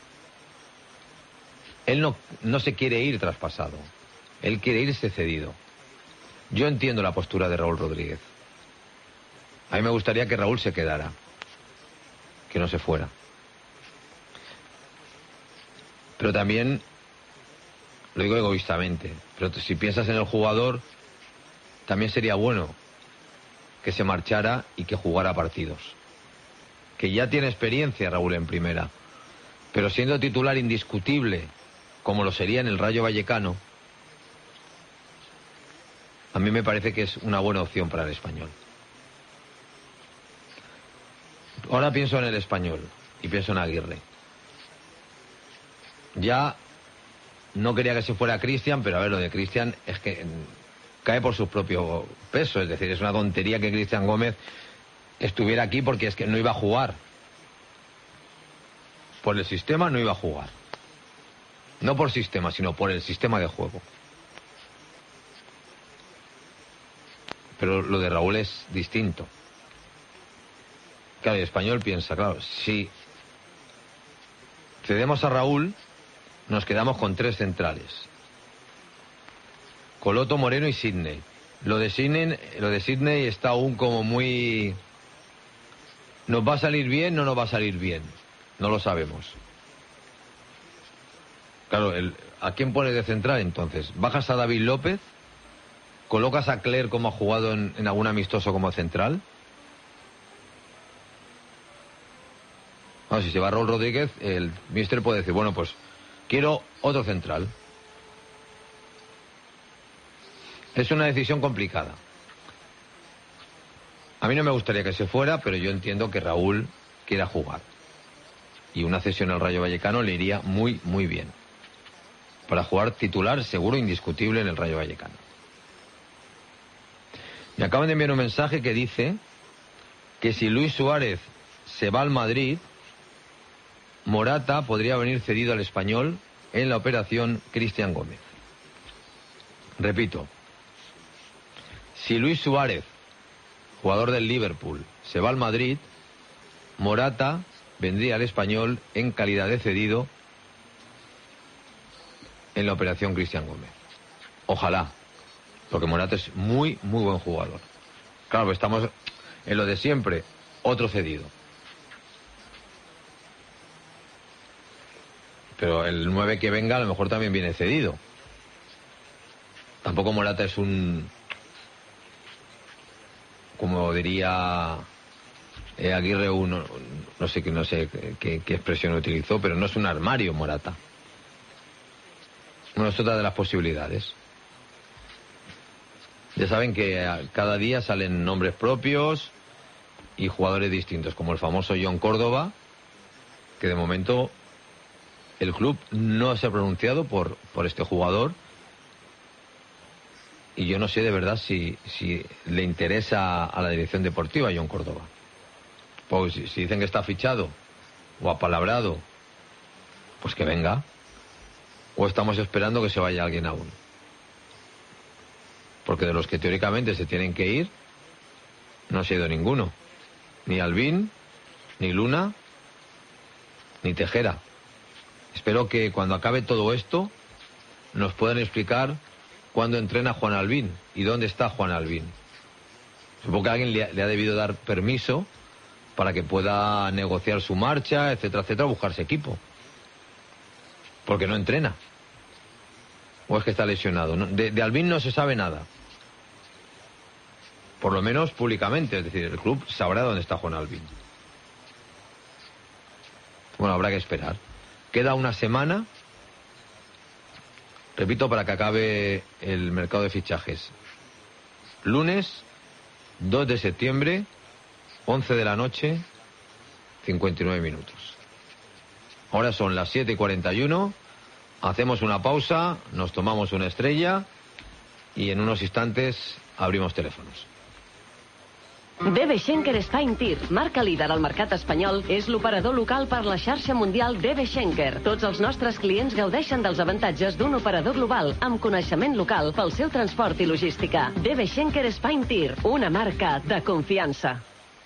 Él no se quiere ir traspasado. Él quiere irse cedido. Yo entiendo la postura de Raúl Rodríguez. A mí me gustaría que Raúl se quedara, que no se fuera. Pero también, lo digo egoístamente, pero si piensas en el jugador, también sería bueno que se marchara y que jugara partidos. Que ya tiene experiencia Raúl en primera, pero siendo titular indiscutible, como lo sería en el Rayo Vallecano, a mí me parece que es una buena opción para el Español. Ahora pienso en el Español y pienso en Aguirre. Ya no quería que se fuera Cristian, pero a ver, lo de Cristian es que cae por su propio peso. Es decir, es una tontería que Cristian Gómez estuviera aquí, porque es que no iba a jugar. Por el sistema no iba a jugar. No por sistema, sino por el sistema de juego. Pero lo de Raúl es distinto. Claro, el Español piensa, claro, si cedemos a Raúl, nos quedamos con tres centrales. Coloto, Moreno y Sidney. Lo de Sidney está aún como muy... ¿Nos va a salir bien? No nos va a salir bien. No lo sabemos. Claro, ¿a quién pones de central entonces? ¿Bajas a David López? ¿Colocas a Cler, como ha jugado en algún amistoso, como central? Bueno, si se va Raúl Rodríguez, el míster puede decir, bueno, pues quiero otro central. Es una decisión complicada. A mí no me gustaría que se fuera, pero yo entiendo que Raúl quiera jugar. Y una cesión al Rayo Vallecano le iría muy, muy bien. Para jugar titular, seguro, indiscutible en el Rayo Vallecano. Me acaban de enviar un mensaje que dice que si Luis Suárez se va al Madrid, Morata podría venir cedido al Español en la operación Cristian Gómez. Repito, si Luis Suárez, jugador del Liverpool, se va al Madrid, Morata vendría al Español en calidad de cedido en la operación Cristian Gómez. Ojalá, porque Morata es muy, muy buen jugador. Claro, estamos en lo de siempre, otro cedido. Pero el 9 que venga a lo mejor también viene cedido. Tampoco Morata es un... como diría Aguirre, no sé qué expresión utilizó, pero no es un armario Morata. Bueno, es otra de las posibilidades. Ya saben que cada día salen nombres propios y jugadores distintos, como el famoso John Córdoba, que de momento el club no se ha pronunciado por este jugador, y yo no sé de verdad si le interesa a la dirección deportiva John Córdoba. Pues si dicen que está fichado o apalabrado, pues que venga. O estamos esperando que se vaya alguien aún. Porque de los que teóricamente se tienen que ir, no se ha ido ninguno. Ni Albín, ni Luna, ni Tejera. Espero que cuando acabe todo esto nos puedan explicar cuándo entrena Juan Albín y dónde está Juan Albín. Supongo que alguien le ha debido dar permiso para que pueda negociar su marcha, etcétera, etcétera, buscarse equipo. Porque no entrena. O es que está lesionado. De Albín no se sabe nada. Por lo menos públicamente. Es decir, el club sabrá dónde está Juan Albín. Bueno, habrá que esperar. Queda una semana, repito, para que acabe el mercado de fichajes. Lunes 2 de septiembre, 11 de la noche, 59 minutos. Ahora son las 7:41, hacemos una pausa, nos tomamos una estrella y en unos instantes abrimos teléfonos. DB Schenker Spine Tir, marca líder al mercat espanyol, és l'operador local per la xarxa mundial DB Schenker. Tots els nostres clients gaudeixen dels avantatges d'un operador global amb coneixement local pel seu transport i logística. DB Schenker Spine Tir, una marca de confiança.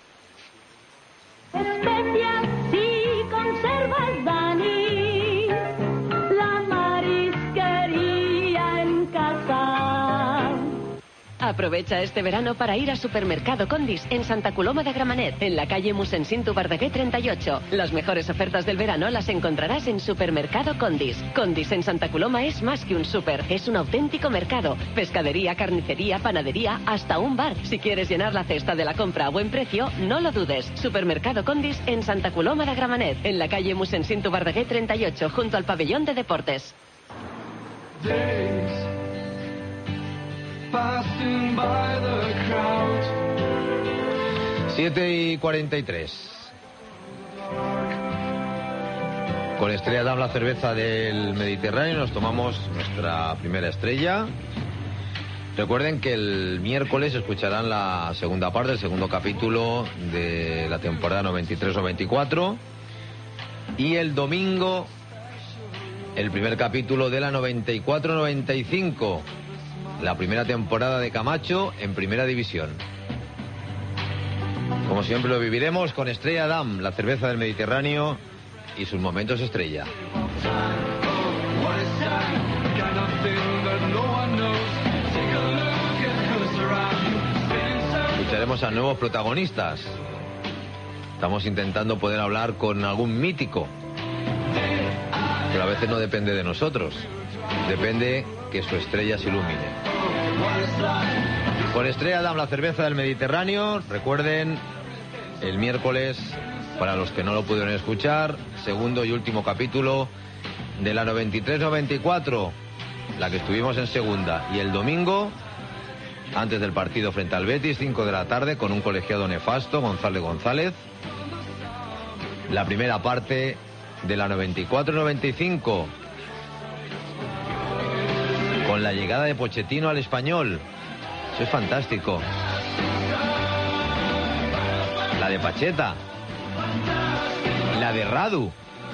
Especias y conservas Dani, la marisquería en casa. Aprovecha este verano para ir a Supermercado Condis en Santa Coloma de Gramenet, en la calle Mossèn Verdaguer 38. Las mejores ofertas del verano las encontrarás en Supermercado Condis. Condis en Santa Coloma es más que un súper, es un auténtico mercado. Pescadería, carnicería, panadería, hasta un bar. Si quieres llenar la cesta de la compra a buen precio, no lo dudes. Supermercado Condis en Santa Coloma de Gramenet, en la calle Mossèn Verdaguer 38, junto al pabellón de deportes. 7:43. Con Estrella Damm, la cerveza del Mediterráneo, nos tomamos nuestra primera estrella. Recuerden que el miércoles escucharán la segunda parte, el segundo capítulo de la temporada 93-94. Y el domingo, el primer capítulo de la 94-95. La primera temporada de Camacho en Primera División. Como siempre lo viviremos con Estrella Damm, la cerveza del Mediterráneo y sus momentos estrella. Escucharemos a nuevos protagonistas. Estamos intentando poder hablar con algún mítico, pero a veces no depende de nosotros. Depende que su estrella se ilumine. Con Estrella Damm, la cerveza del Mediterráneo. Recuerden, el miércoles, para los que no lo pudieron escuchar, segundo y último capítulo de la 93-94, la que estuvimos en segunda. Y el domingo, antes del partido frente al Betis, 5 de la tarde, con un colegiado nefasto, González González. La primera parte de la 94-95. Con la llegada de Pochettino al Español. Eso es fantástico. La de Pacheta. La de Radu.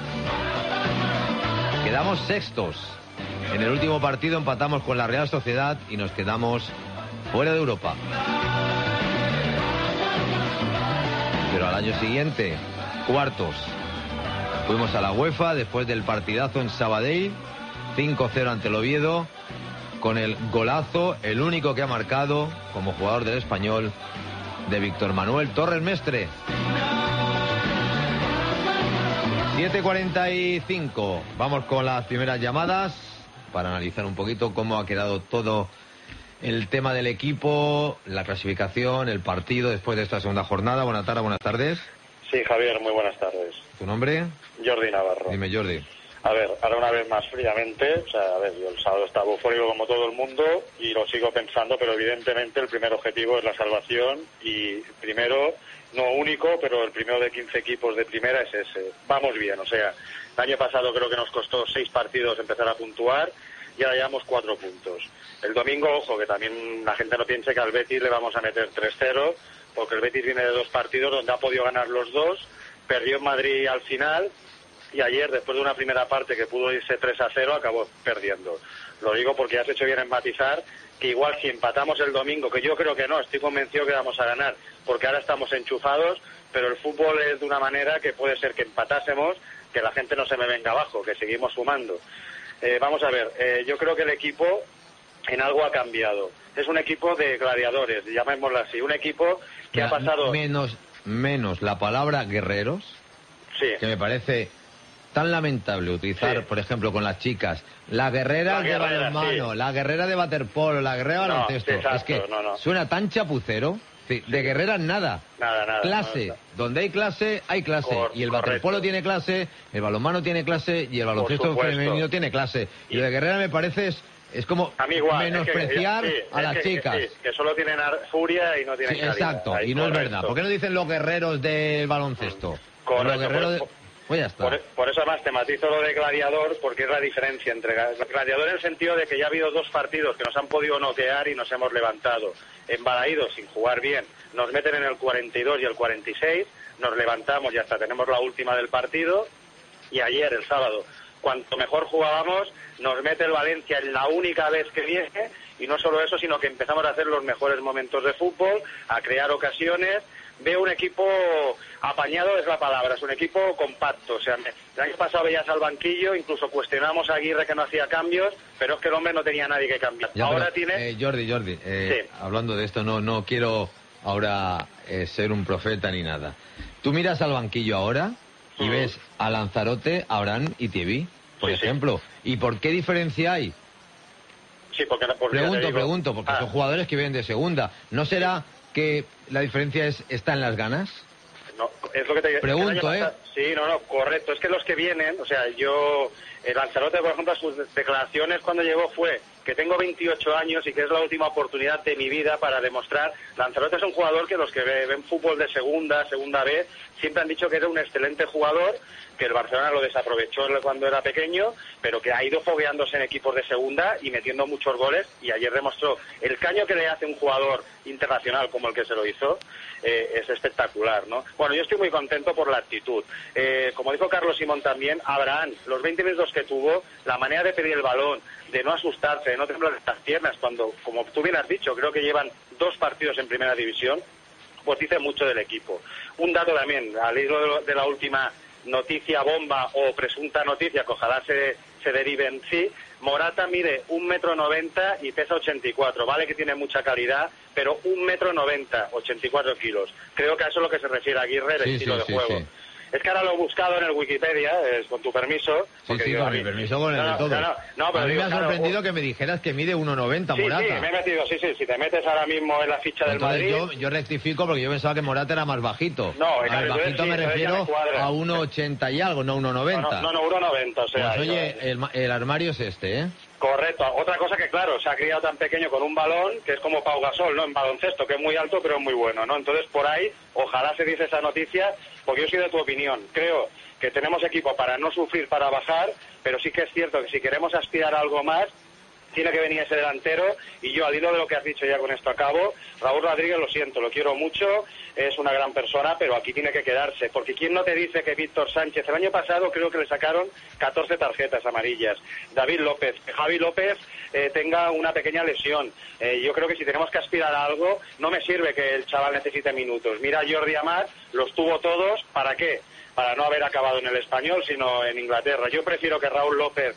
Quedamos sextos. En el último partido empatamos con la Real Sociedad y nos quedamos fuera de Europa. Pero al año siguiente, cuartos. Fuimos a la UEFA después del partidazo en Sabadell, 5-0 ante el Oviedo, con el golazo, el único que ha marcado como jugador del Español, de Víctor Manuel Torres Mestre. 7:45. Vamos con las primeras llamadas para analizar un poquito cómo ha quedado todo el tema del equipo, la clasificación, el partido después de esta segunda jornada. Buenas tardes. Sí, Javier, muy buenas tardes. ¿Tu nombre? Jordi Navarro. Dime, Jordi. A ver, ahora una vez más fríamente, yo el sábado estaba eufórico como todo el mundo y lo sigo pensando, pero evidentemente el primer objetivo es la salvación y primero, no único, pero el primero de 15 equipos de primera es ese. Vamos bien, el año pasado creo que nos costó 6 partidos empezar a puntuar y ahora llevamos 4 puntos. El domingo, ojo, que también la gente no piense que al Betis le vamos a meter 3-0, porque el Betis viene de 2 partidos donde ha podido ganar los 2, perdió en Madrid al final. Y ayer, después de una primera parte que pudo irse 3-0, acabó perdiendo. Lo digo porque has hecho bien en matizar que igual si empatamos el domingo, que yo creo que no, estoy convencido que vamos a ganar, porque ahora estamos enchufados, pero el fútbol es de una manera que puede ser que empatásemos, que la gente no se me venga abajo, que seguimos sumando. Vamos a ver, yo creo que el equipo en algo ha cambiado. Es un equipo de gladiadores, llamémoslo así. Un equipo que ha pasado... Menos la palabra guerreros, Sí. que me parece tan lamentable utilizar, Sí. por ejemplo, con las chicas. La guerrera de balonmano, sí. la guerrera de waterpolo, la guerrera de No, baloncesto. exacto, es que no. suena tan chapucero. Sí, de guerreras nada. Nada. Clase. No. Donde hay clase, hay clase. Y el waterpolo tiene clase, el balonmano tiene clase y el baloncesto femenino tiene clase. Y lo de guerrera me parece es como a mí igual, menospreciar a las chicas. Que solo tienen furia y no tienen calidad. Exacto, Ahí, y no correcto. es verdad. ¿Por qué no dicen los guerreros del baloncesto? Correcto, Los guerreros pues ya está. Por eso además te matizo lo de gladiador, porque es la diferencia entre gladiador en el sentido de que ya ha habido 2 partidos que nos han podido noquear y nos hemos levantado. En Balaídos, sin jugar bien, nos meten en el 42 y el 46, nos levantamos y hasta tenemos la última del partido. Y ayer, el sábado, cuanto mejor jugábamos, nos mete el Valencia en la única vez que viene, y no solo eso, sino que empezamos a hacer los mejores momentos de fútbol, a crear ocasiones. Veo un equipo apañado, es la palabra, es un equipo compacto. O sea, el año pasado veías al banquillo, incluso cuestionamos a Aguirre que no hacía cambios, pero es que el hombre no tenía nadie que cambiar. Ya, ahora pero, tiene... Jordi, Sí. hablando de esto, no quiero ahora ser un profeta ni nada. Tú miras al banquillo ahora y ves a Lanzarote, a Abraham y Tibi, por ejemplo. ¿Y por qué diferencia hay? Sí, porque Pregunto, porque son jugadores que vienen de segunda. ¿No será que la diferencia está en las ganas? No, es lo que te pregunto, Sí, correcto. Es que los que vienen, o sea, Lanzarote, por ejemplo, sus declaraciones cuando llegó fue que tengo 28 años y que es la última oportunidad de mi vida para demostrar. Lanzarote es un jugador que los que ven fútbol de segunda B, siempre han dicho que era un excelente jugador, que el Barcelona lo desaprovechó cuando era pequeño, pero que ha ido fogueándose en equipos de segunda y metiendo muchos goles, y ayer demostró el caño que le hace un jugador internacional como el que se lo hizo. Es espectacular, ¿no? Bueno, yo estoy muy contento por la actitud. Como dijo Carlos Simón también, Abraham, los 20 minutos que tuvo, la manera de pedir el balón, de no asustarse, de no temblar las piernas, cuando, como tú bien has dicho, creo que llevan 2 partidos en primera división, pues dice mucho del equipo. Un dato también, al hilo de la última noticia bomba o presunta noticia, que ojalá se derive en sí, Morata mide 1,90 m y pesa 84, vale que tiene mucha calidad, pero 1,90 m, 84 kilos. Creo que a eso es lo que se refiere a Aguirre, el estilo de juego. Sí. Es que ahora lo he buscado en el Wikipedia, con tu permiso. Sí, con mi permiso, con el de todos. Pero a mí me ha sorprendido que me dijeras que mide 1,90 Morata. Sí, me he metido, si te metes ahora mismo en la ficha del Madrid... Yo rectifico porque yo pensaba que Morata era más bajito. No, bajito me refiero a 1,80 y algo, no 1,90. No, 1,90, o sea... Pues oye, el armario es este, ¿eh? Correcto. Otra cosa que, claro, se ha criado tan pequeño con un balón, que es como Pau Gasol, ¿no? En baloncesto, que es muy alto, pero es muy bueno, ¿no? Entonces, por ahí, ojalá se dice esa noticia, porque yo soy de tu opinión. Creo que tenemos equipo para no sufrir, para bajar, pero sí que es cierto que si queremos aspirar a algo más, tiene que venir ese delantero, y yo, al hilo de lo que has dicho, ya con esto acabo, Raúl Rodríguez, lo siento, lo quiero mucho, es una gran persona, pero aquí tiene que quedarse, porque ¿quién no te dice que Víctor Sánchez, el año pasado creo que le sacaron 14 tarjetas amarillas, David López, Javi López tenga una pequeña lesión? Yo creo que si tenemos que aspirar a algo, no me sirve que el chaval necesite minutos. Mira, Jordi Amat, los tuvo todos, ¿para qué? Para no haber acabado en el Español, sino en Inglaterra. Yo prefiero que Raúl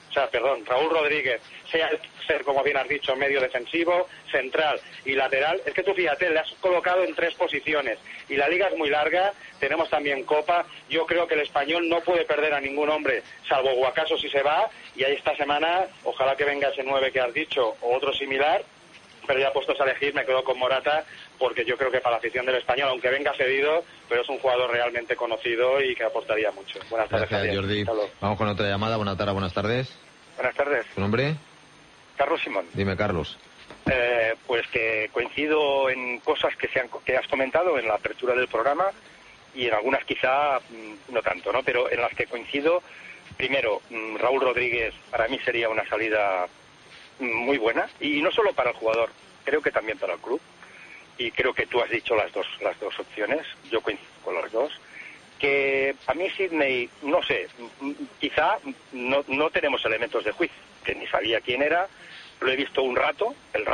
Rodríguez sea el ser, como bien has dicho, medio defensivo, central y lateral. Es que tú fíjate, le has colocado en 3 posiciones y la liga es muy larga, tenemos también Copa. Yo creo que el Español no puede perder a ningún hombre, salvo Guacaso si se va, y ahí esta semana, ojalá que venga ese 9 que has dicho o otro similar, pero ya puestos a elegir me quedo con Morata, porque yo creo que para la afición del Español, aunque venga cedido, pero es un jugador realmente conocido y que aportaría mucho. Buenas tardes, gracias, Jordi. Vamos con otra llamada. Buenas tardes. Buenas tardes. ¿Tu nombre? Carlos Simón. Dime, Carlos. Pues que coincido en cosas que has comentado en la apertura del programa, y en algunas quizá no tanto, ¿no? Pero en las que coincido, primero, Raúl Rodríguez para mí sería una salida muy buena, y no solo para el jugador, creo que también para el club, y creo que tú has dicho las dos opciones, yo coincido con las dos. Que a mí Sidney, no sé, quizá no tenemos elementos de juicio, que ni sabía quién era, lo he visto un rato,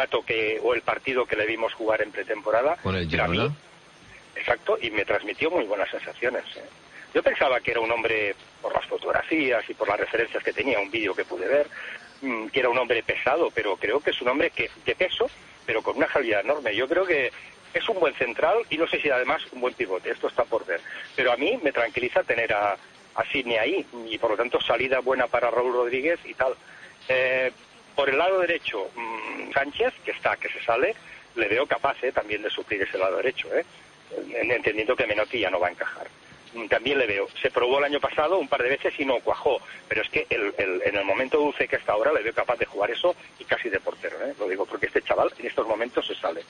el partido que le vimos jugar en pretemporada, con el Girona. Exacto, y me transmitió muy buenas sensaciones, ¿eh? Yo pensaba que era un hombre, por las fotografías y por las referencias que tenía, un vídeo que pude ver, que era un hombre pesado, pero creo que es un hombre de peso, pero con una calidad enorme. Yo creo que es un buen central y no sé si además un buen pivote, esto está por ver. Pero a mí me tranquiliza tener a Sidney ahí y por lo tanto salida buena para Raúl Rodríguez y tal. Por el lado derecho, Sánchez, que se sale, le veo capaz también de suplir ese lado derecho, entendiendo que Menotti ya no va a encajar. También le veo, se probó el año pasado un par de veces y no cuajó, pero es que en el momento dulce que está ahora le veo capaz de jugar eso y casi de portero, lo digo porque este chaval en estos momentos se sale.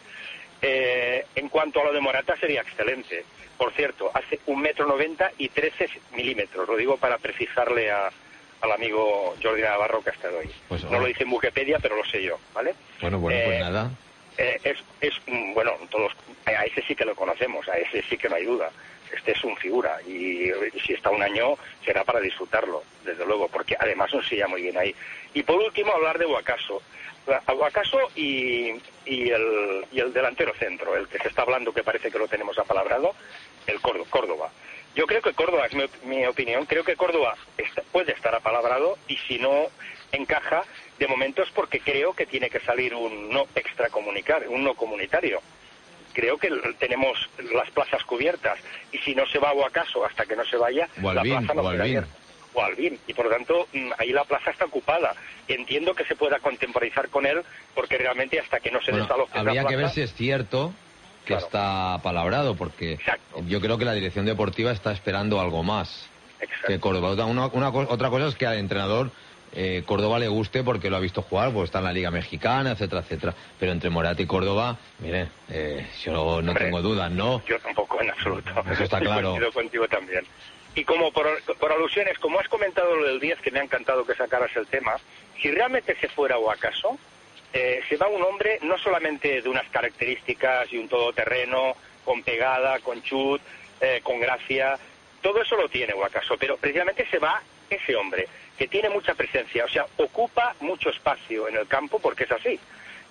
En cuanto a lo de Morata, sería excelente. Por cierto, hace 1,90 m y 13 milímetros, lo digo para precisarle al amigo Jordi Navarro que ha estado ahí. Pues, no lo dice en Wikipedia, pero lo sé yo, ¿vale? Bueno, pues nada. Bueno, todos, a ese sí que lo conocemos, a ese sí que no hay duda. Este es un figura y si está un año será para disfrutarlo, desde luego, porque además nos sigue muy bien ahí. Y por último, hablar de Guacaso. Guacaso y el delantero centro, el que se está hablando que parece que lo tenemos apalabrado, el Córdoba. Yo creo que Córdoba, es mi opinión, creo que Córdoba puede estar apalabrado y si no encaja, de momento es porque creo que tiene que salir un no comunitario. Creo que tenemos las plazas cubiertas y si no se va o acaso hasta que no se vaya, la plaza no queda abierta. O Albín, y por lo tanto ahí la plaza está ocupada. Entiendo que se pueda contemporizar con él porque realmente hasta que no se desaloje habría la plaza, que ver si es cierto que está palabrado, porque yo creo que la dirección deportiva está esperando algo más que Córdoba. Otra cosa es que al entrenador Córdoba le guste porque lo ha visto jugar, pues está en la Liga Mexicana, etcétera, etcétera. Pero entre Morata y Córdoba, mire, yo no tengo dudas, ¿no? Yo tampoco, en absoluto. Eso está claro. Coincido contigo también. Y como por alusiones, como has comentado lo del 10, que me ha encantado que sacaras el tema, si realmente se fuera o acaso, se va un hombre no solamente de unas características y un todoterreno, con pegada, con chut, con gracia, todo eso lo tiene Guacaso, pero precisamente se va ese hombre, que tiene mucha presencia, o sea, ocupa mucho espacio en el campo porque es así.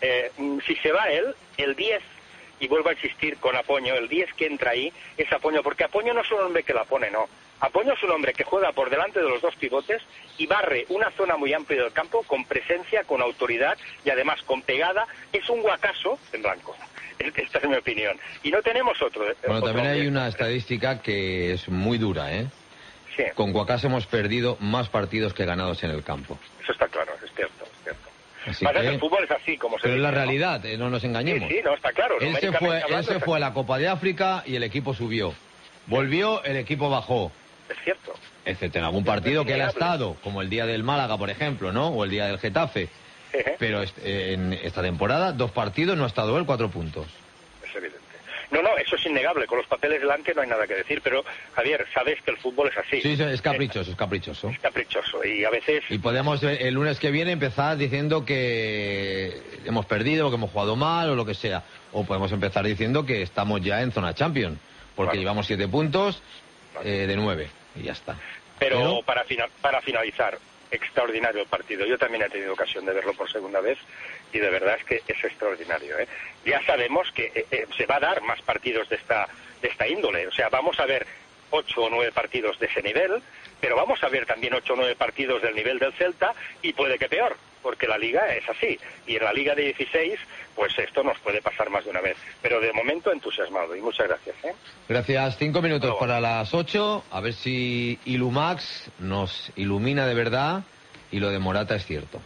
Si se va él, el 10, y vuelvo a insistir con Apoño, el 10 que entra ahí es Apoño, porque Apoño no es un hombre que la pone, no. Apoño es un hombre que juega por delante de los dos pivotes y barre una zona muy amplia del campo con presencia, con autoridad y además con pegada. Es un Guacaso en blanco. Esta es mi opinión. Y no tenemos otro. Bueno, también hay una estadística que es muy dura, Sí. Con Guacaso hemos perdido más partidos que ganados en el campo. Eso está claro, es cierto. Así Pasa que el fútbol es así, como se pero dice, es la ¿no? realidad, no nos engañemos. Sí, no, está claro. Él se fue a la Copa de África y el equipo subió. Volvió, el equipo bajó. Es cierto. Excepto en algún partido que él ha estado, como el día del Málaga, por ejemplo, ¿no? O el día del Getafe. Pero en esta temporada, 2 partidos, no ha estado él, 4 puntos. Es evidente. No, eso es innegable. Con los papeles delante no hay nada que decir. Pero, Javier, sabes que el fútbol es así. Sí, es caprichoso, es caprichoso. Es caprichoso. Y a veces... Y podemos el lunes que viene empezar diciendo que hemos perdido, que hemos jugado mal o lo que sea. O podemos empezar diciendo que estamos ya en zona Champions. Porque llevamos 7 puntos de 9. Y ya está. Pero para finalizar, extraordinario el partido. Yo también he tenido ocasión de verlo por segunda vez y de verdad es que es extraordinario. Ya sabemos que se va a dar más partidos de esta índole. O sea, vamos a ver 8 o 9 partidos de ese nivel, pero vamos a ver también 8 o 9 partidos del nivel del Celta y puede que peor, porque la Liga es así. Y en la Liga de 16, pues esto nos puede pasar más de una vez. Pero de momento entusiasmado y muchas gracias. Gracias. 5 minutos para las 8. A ver si Ilumax nos ilumina de verdad y lo de Morata es cierto.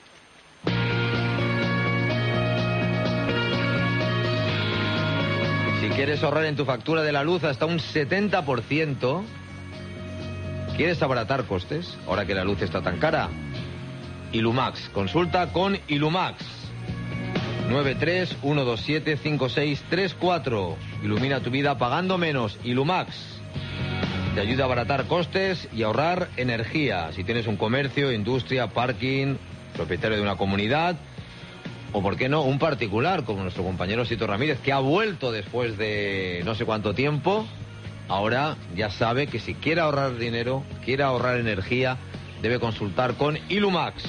Si quieres ahorrar en tu factura de la luz hasta un 70%, ¿quieres abaratar costes ahora que la luz está tan cara? Ilumax. Consulta con Ilumax. 93-127-5634. Ilumina tu vida pagando menos. Ilumax. Te ayuda a abaratar costes y ahorrar energía. Si tienes un comercio, industria, parking, propietario de una comunidad, o por qué no, un particular, como nuestro compañero Sito Ramírez, que ha vuelto después de no sé cuánto tiempo, ahora ya sabe que si quiere ahorrar dinero, quiere ahorrar energía, debe consultar con Ilumax.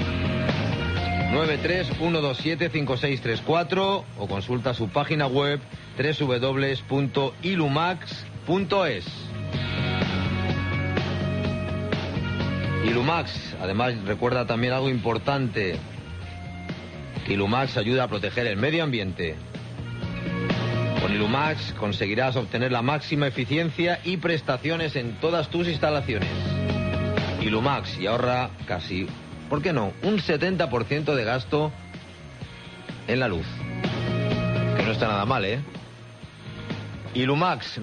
93-127-5634 o consulta su página web www.ilumax.es. Ilumax, además, recuerda también algo importante. Ilumax ayuda a proteger el medio ambiente. Con Ilumax conseguirás obtener la máxima eficiencia y prestaciones en todas tus instalaciones. Ilumax, y ahorra casi, ¿por qué no?, un 70% de gasto en la luz. Que no está nada mal, ¿eh? Ilumax,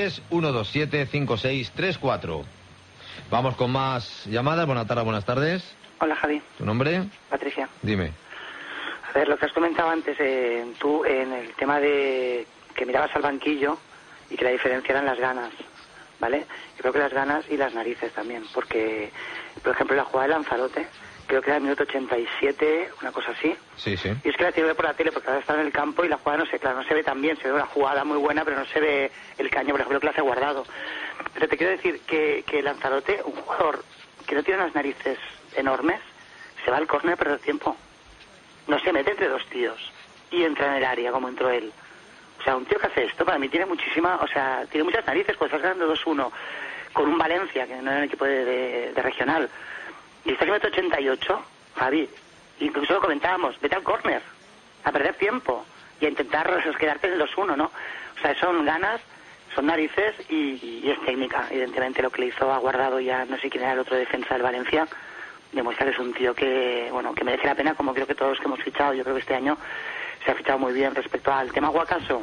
93-127-5634. Vamos con más llamadas. Buenas tardes. Hola, Javi. ¿Tu nombre? Patricia. Dime. A ver, lo que has comentado antes, tú, en el tema de que mirabas al banquillo y que la diferencia eran las ganas, ¿vale? Yo creo que las ganas y las narices también, porque, por ejemplo, la jugada de Lanzarote, creo que era el minuto 87, una cosa así. Sí, sí. Y es que la quiero ver por la tele porque ahora está en el campo y la jugada no se ve tan bien, se ve una jugada muy buena, pero no se ve el caño, por ejemplo, que la hace Guardado. Pero te quiero decir que Lanzarote, un jugador que no tiene unas narices enormes, se va al córner a perder tiempo. No se mete entre dos tíos y entra en el área como entró él. O sea, un tío que hace esto, para mí tiene tiene muchas narices, pues estás ganando 2-1 con un Valencia, que no era un equipo de regional. Y está en el 88, Javi, incluso lo comentábamos, vete al córner, a perder tiempo y a intentar quedarte en el 2-1, ¿no? O sea, son ganas, son narices y es técnica. Evidentemente lo que le hizo a Guardado, ya no sé quién era el otro defensa del Valencia, demuestra que es un tío que, bueno, que merece la pena, como creo que todos los que hemos fichado. Yo creo que este año se ha fichado muy bien. Respecto al tema Guacaso,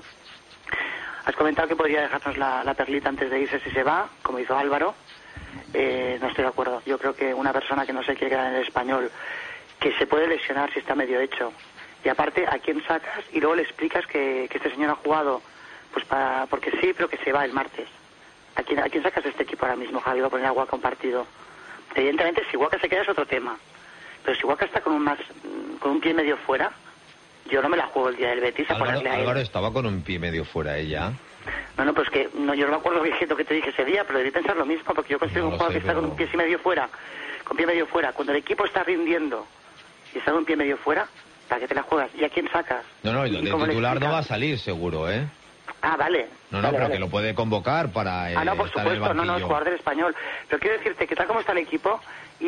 has comentado que podría dejarnos la perlita antes de irse si se va, como hizo Álvaro. No estoy de acuerdo. Yo creo que una persona que no se quiere quedar en el Español, que se puede lesionar si está medio hecho, y aparte, ¿a quién sacas? Y luego le explicas que este señor ha jugado pues porque sí, pero que se va el martes. ¿A quién sacas de este equipo ahora mismo, Javi? Va a poner a Guaca un partido. Evidentemente, si Guaca se queda es otro tema. Pero si Guaca está con un pie medio fuera, yo no me la juego el día del Betis a ponerle a él. Álvaro estaba con un pie medio fuera ella. No, pues que yo no me acuerdo bien lo que te dije ese día, pero debí pensar lo mismo, porque yo considero un jugador que está con un pie medio fuera, cuando el equipo está rindiendo y está con un pie medio fuera, ¿para qué te la juegas? ¿Y a quién sacas? No, de titular no va a salir seguro, ¿eh? Ah, vale. Pero que lo puede convocar para no, por supuesto, no, es jugador del Español. Pero quiero decirte que tal como está el equipo,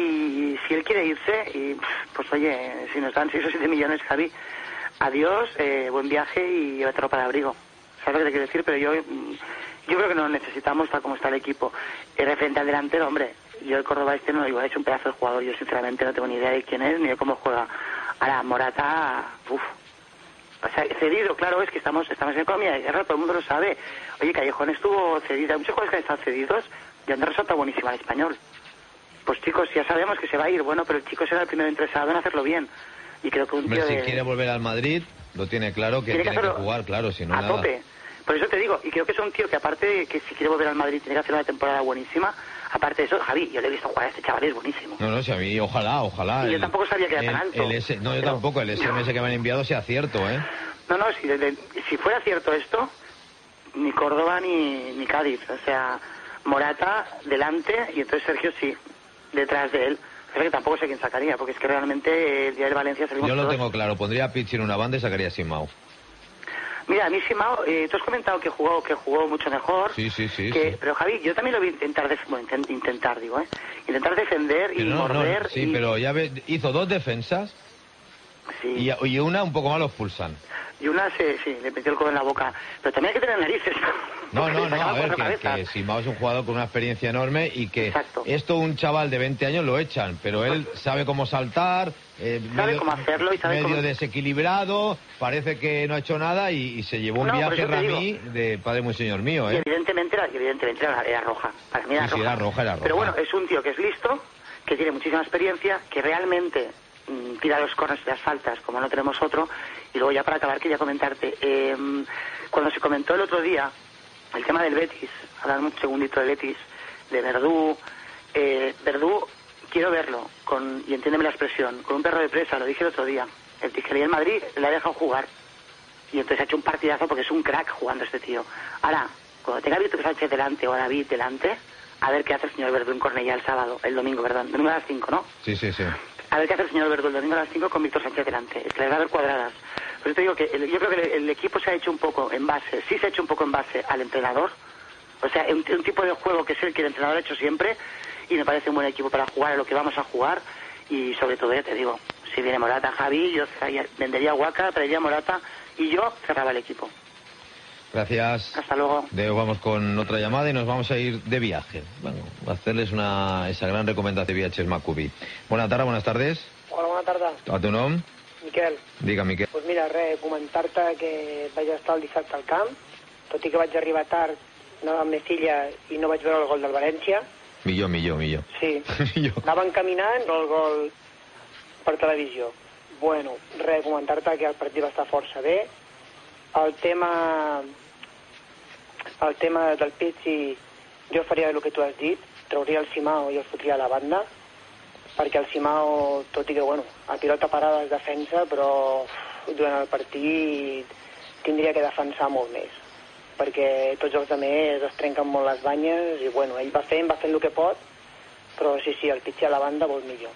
y si él quiere irse, pues oye, si nos dan 6 o 7 millones, Javi, adiós, buen viaje y llévatelo para abrigo. ¿Sabes lo que te quiero decir? Pero yo creo que no lo necesitamos tal como está el equipo. Referente al delantero, hombre, yo el Córdoba no lo digo, ha hecho un pedazo de jugador. Yo sinceramente no tengo ni idea de quién es ni de cómo juega. Ahora, Morata, O sea, cedido, claro, es que estamos en economía de guerra, todo el mundo lo sabe. Oye, Callejón estuvo cedido, hay muchos jugadores que han estado cedidos y han resultado buenísimo al Español. Pues chicos, ya sabemos que se va a ir, bueno, pero el chico será el primero interesado en hacerlo bien. Y creo que un tío si quiere volver al Madrid, lo tiene claro que tiene que jugar, claro, si no a nada. Tope. Por eso te digo, y creo que es un tío que aparte de que si quiere volver al Madrid tiene que hacer una temporada buenísima. Aparte de eso, Javi, yo le he visto jugar a este chaval, es buenísimo. No, si a mí, ojalá. Y yo tampoco sabía que era tan alto. Yo tampoco, el SMS que me han enviado sea cierto, ¿eh? No, si fuera cierto esto, ni Córdoba ni Cádiz. O sea, Morata delante y entonces Sergio sí, detrás de él. Pero que tampoco sé quién sacaría, porque es que realmente el día del Valencia salimos Yo lo todos. tengo claro, pondría a Pichi en una banda y sacaría a Simao. Mira, a mí Simao, tú has comentado que jugó mucho mejor. Sí. Pero Javi, yo también lo voy a intentar, intentar defender y morder. Pero ya hizo 2 defensas y una un poco más lo expulsan. Y una le metió el codo en la boca. Pero también hay que tener narices. No, a ver, que Simao es un jugador con una experiencia enorme y que esto un chaval de 20 años lo echan, pero él sabe cómo saltar, sabe cómo hacerlo y sabe medio desequilibrado, parece que no ha hecho nada y se llevó un viaje Ramí de padre muy señor mío, ¿eh? Y evidentemente era roja. Para mí era roja. Era roja. Pero bueno, es un tío que es listo, que tiene muchísima experiencia, que realmente tira los corners y las faltas como no tenemos otro. Y luego ya para acabar quería comentarte, cuando se comentó el otro día el tema del Betis, hablando un segundito del Betis, de Verdú, quiero verlo, y entiéndeme la expresión, con un perro de presa, lo dije el otro día. El Tijería en Madrid le ha dejado jugar y entonces ha hecho un partidazo porque es un crack jugando este tío. Ahora, cuando tenga a Víctor Sánchez delante o a David delante, a ver qué hace el señor Verdú en Cornellá el domingo a las 5, ¿no? Sí. A ver qué hace el señor Verdú el domingo a las 5 con Víctor Sánchez delante. Es que les va a dar cuadradas. Por eso te digo que yo creo que el equipo se ha hecho un poco en base al entrenador. O sea, un tipo de juego que es el que el entrenador ha hecho siempre. y me parece un buen equipo para jugar a lo que vamos a jugar, y sobre todo, ya te digo, si viene Morata, Javi, yo vendería a Huaca, traería a Morata y yo cerraba el equipo. Gracias. Hasta luego. Vamos con otra llamada y nos vamos a ir de viaje. Bueno, a hacerles esa gran recomendación de viatges Macubi. Buenas tardes. Hola, bona tarda. A tu nom? Miquel. Digue, Miquel. Pues mira, comentar-te que vaig estar el dissabte al camp, tot i que vaig arribar tard, anava amb meva filla i no vaig veure el gol del València. Millor. Sí, anaven caminant el gol per televisió. Bueno, comentar-te que el partit va estar força bé. El tema del Pizzi, jo faria el que tu has dit, trauria el Simao i el fotria a la banda, perquè el Simao, tot i que, a pilota parada es defensa, però durant el partit tindria que defensar molt més, perquè tots els altres es trenquen molt les banyes, i ell va fent el que pot, però sí, el Pizzi a la banda molt millor.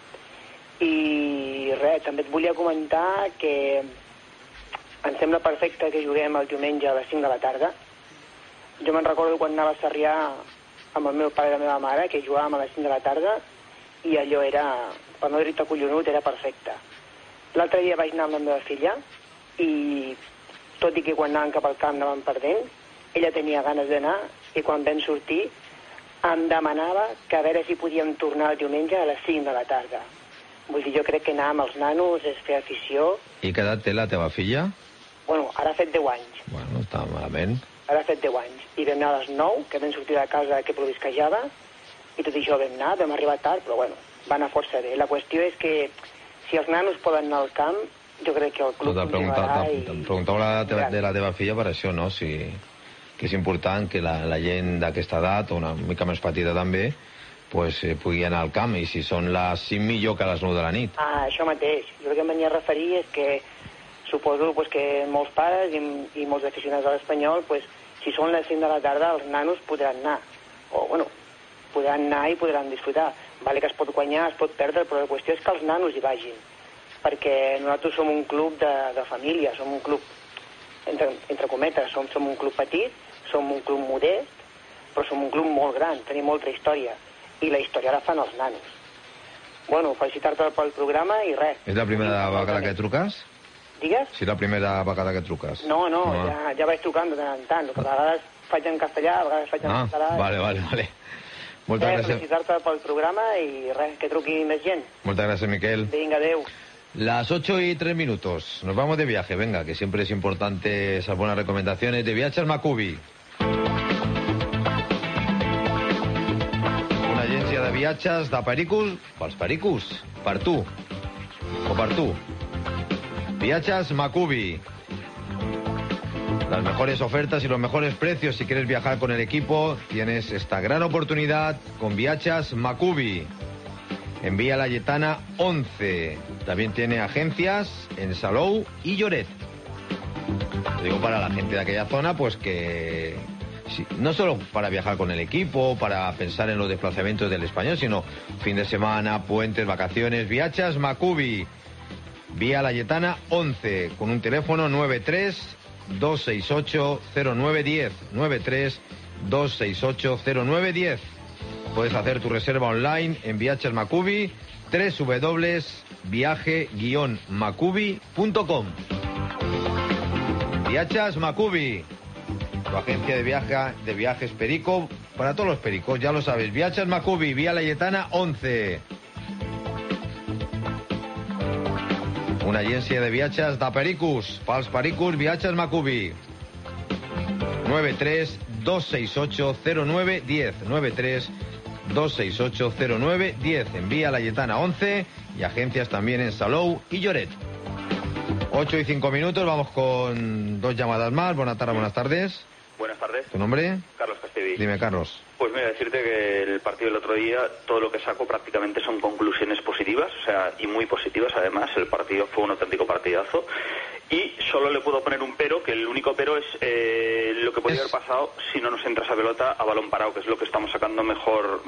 I també et volia comentar que em sembla perfecte que juguem el diumenge a les 5 de la tarda. Jo me'n recordo quan anava a Sarrià amb el meu pare i la meva mare, que jugàvem a les 5 de la tarda, i allò era, per no dir-te collonut, era perfecte. L'altre dia vaig anar amb la meva filla, i tot i que quan anàvem cap al camp anàvem perdent, ella tenia ganes d'anar, i quan vam sortir em demanava que a veure si podíem tornar el diumenge a les 5 de la tarda. Vull dir, jo crec que anar amb els nanos és fer afició. I què edat té la teva filla? Ara ha fet 10 anys. Està malament. Ara ha fet 10 anys. I vam anar a les 9, que vam sortir de casa que plovisquejava, i tot això vam arribar tard, però va anar força bé. La qüestió és que si els nanos poden anar al camp, jo crec que el club continuarà i... Em preguntava de la teva filla per això, no? Que és important que la gent d'aquesta edat, o una mica més petita també, pugui anar al camp, i si són les 5 millor que a les 9 de la nit. Això mateix. Jo el que em venia a referir és que suposo que molts pares i molts aficionats a l'Espanyol, si són les 5 de la tarda, els nanos podran anar. Podran anar i podran disfrutar. Vale que es pot guanyar, es pot perdre, però la qüestió és que els nanos hi vagin. Perquè nosaltres som un club de família, som un club, entre cometes, som un club petit, som un club modest, però som un club molt gran, tenim molta història. I la història la fan els nanos. Felicitar-te pel programa i res. És la primera vegada que truques? Digues? Sí, la primera vegada que truques. No, ja vaig trucant de tant en tant. A vegades faig en castellà, a vegades faig en català. Vale. Moltes gràcies. Felicitar-te pel programa i res, que truqui més gent. Muchas gracias, Miquel. Venga, adeu. Las 8:03. Nos vamos de viaje, venga, que siempre es importante esas buenas recomendaciones de Viatges Macubi. Una agència de viatges de pericos, pels pericos, per tu, o per tu. Viatges Macubi. Las mejores ofertas y los mejores precios. Si quieres viajar con el equipo, tienes esta gran oportunidad con Viatges Macubi. En Vía Laietana 11. También tiene agencias en Salou y Lloret. Lo digo para la gente de aquella zona, que sí, no solo para viajar con el equipo, para pensar en los desplazamientos del Español, sino fin de semana, puentes, vacaciones. Viatges Macubi. Vía Laietana 11, con un teléfono 93-268-0910. 93-268-0910. Puedes hacer tu reserva online en Viatges Macubi, www.viaje-macubi.com. Viatges Macubi, tu agencia de viajes perico, para todos los pericos, ya lo sabes. Viatges Macubi, Vía Laietana 11. Una agència de viatges de pericos, pels pericos, Viatges Macubi. 93-268-0910. 93-268-0910. En Vía Laietana 11 y agencias también en Salou y Lloret. 8:05, vamos con 2 llamadas más. Buenas tardes. Buenas tardes. ¿Tu nombre? Carlos Castellví. Dime, Carlos. Pues mira, decirte que el partido del otro día, todo lo que saco prácticamente son conclusiones positivas, y muy positivas además. El partido fue un auténtico partidazo. Y solo le puedo poner un pero, que el único pero es lo que podría haber pasado si no nos entra esa pelota a balón parado, que es lo que estamos sacando mejor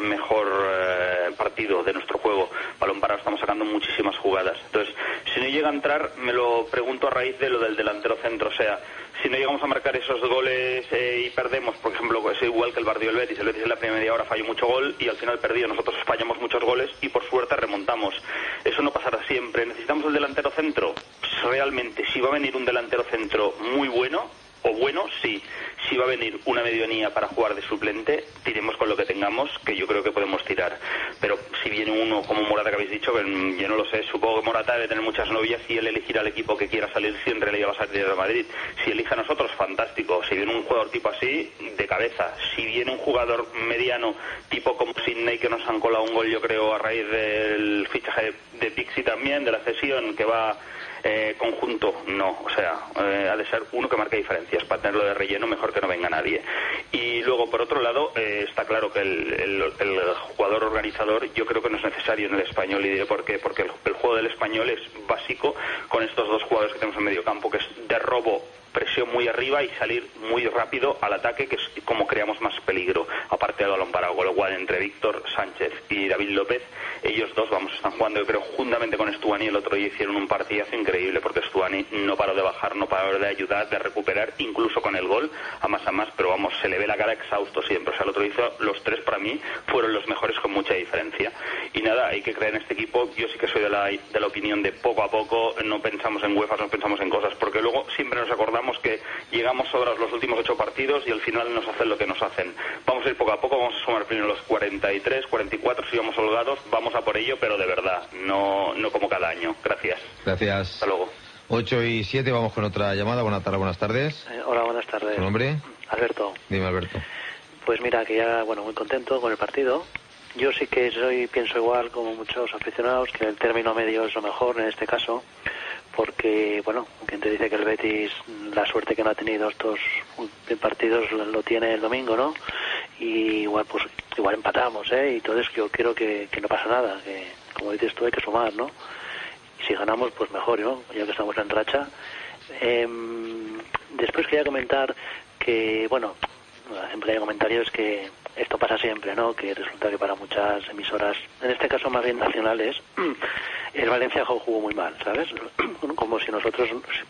partido de nuestro juego. Balón parado estamos sacando muchísimas jugadas. Entonces, si no llega a entrar, me lo pregunto a raíz de lo del delantero centro. O sea, si no llegamos a marcar esos goles y perdemos, por ejemplo, es igual que el partido del Betis. El Betis en la primera media hora falló mucho gol y al final perdió. Nosotros fallamos muchos goles y por suerte remontamos. Eso no pasará siempre. ¿Necesitamos el delantero centro? Realmente, si va a venir un delantero centro muy bueno, o bueno, sí. Si va a venir una medianía para jugar de suplente, tiremos con lo que tengamos, que yo creo que podemos tirar. Pero si viene uno como Morata, que habéis dicho, yo no lo sé, supongo que Morata debe tener muchas novias y él elegirá el equipo que quiera salir, si en realidad va a salir de Madrid. Si elige a nosotros, fantástico. Si viene un jugador tipo así, de cabeza. Si viene un jugador mediano, tipo como Sidney, que nos han colado un gol, yo creo, a raíz del fichaje de Pixi también, de la cesión, que va... conjunto, no, o sea, ha de ser uno que marque diferencias. Para tenerlo de relleno, mejor que no venga nadie. Y luego, por otro lado, está claro que el jugador organizador yo creo que no es necesario en el Español, y diré por qué. Porque el juego del Español es básico con estos dos jugadores que tenemos en medio campo, que es de robo, presión muy arriba y salir muy rápido al ataque, que es como creamos más peligro, aparte del balón parado. Con lo cual, entre Víctor Sánchez y David López, ellos dos, están jugando, yo creo, juntamente con Stuani. El otro día hicieron un partidazo increíble, porque Stuani no paró de bajar, no paró de ayudar, de recuperar, incluso con el gol, a más, pero se le ve la cara exhausto siempre. O sea, el otro hizo, los tres para mí fueron los mejores con mucha diferencia. Y nada, hay que creer en este equipo. Yo sí que soy de la opinión de poco a poco, no pensamos en UEFA, no pensamos en cosas, porque luego siempre nos acordamos que llegamos sobras los últimos 8 partidos y al final nos hacen lo que nos hacen. Vamos a ir poco a poco, vamos a sumar primero los 43, 44 si vamos holgados, vamos a por ello, pero de verdad, no como cada año. Gracias. Gracias. Hasta luego. 8:07, vamos con otra llamada. Buenas tardes. Hola, buenas tardes. ¿Tu nombre? Alberto. Dime, Alberto. Pues mira, que ya, muy contento con el partido. Yo sí que pienso igual como muchos aficionados, que el término medio es lo mejor en este caso, porque, quien te dice que el Betis, la suerte que no ha tenido estos partidos lo tiene el domingo, ¿no? Y igual empatamos, y entonces yo creo que no pasa nada, que como dices tú hay que sumar, ¿no? Y si ganamos, pues mejor, ¿no? Ya que estamos en racha. Después quería comentar que, siempre hay comentarios que esto pasa siempre, ¿no? Que resulta que para muchas emisoras, en este caso más bien nacionales, el Valencia jugó muy mal, ¿sabes? Como si nosotros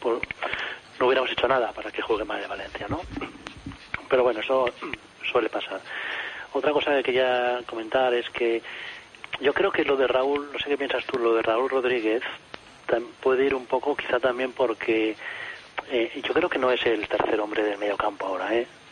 no hubiéramos hecho nada para que juegue mal el Valencia, ¿no? Pero eso suele pasar. Otra cosa que quería comentar es que yo creo que lo de Raúl, no sé qué piensas tú, lo de Raúl Rodríguez puede ir un poco quizá también porque yo creo que no es el tercer hombre del medio campo ahora,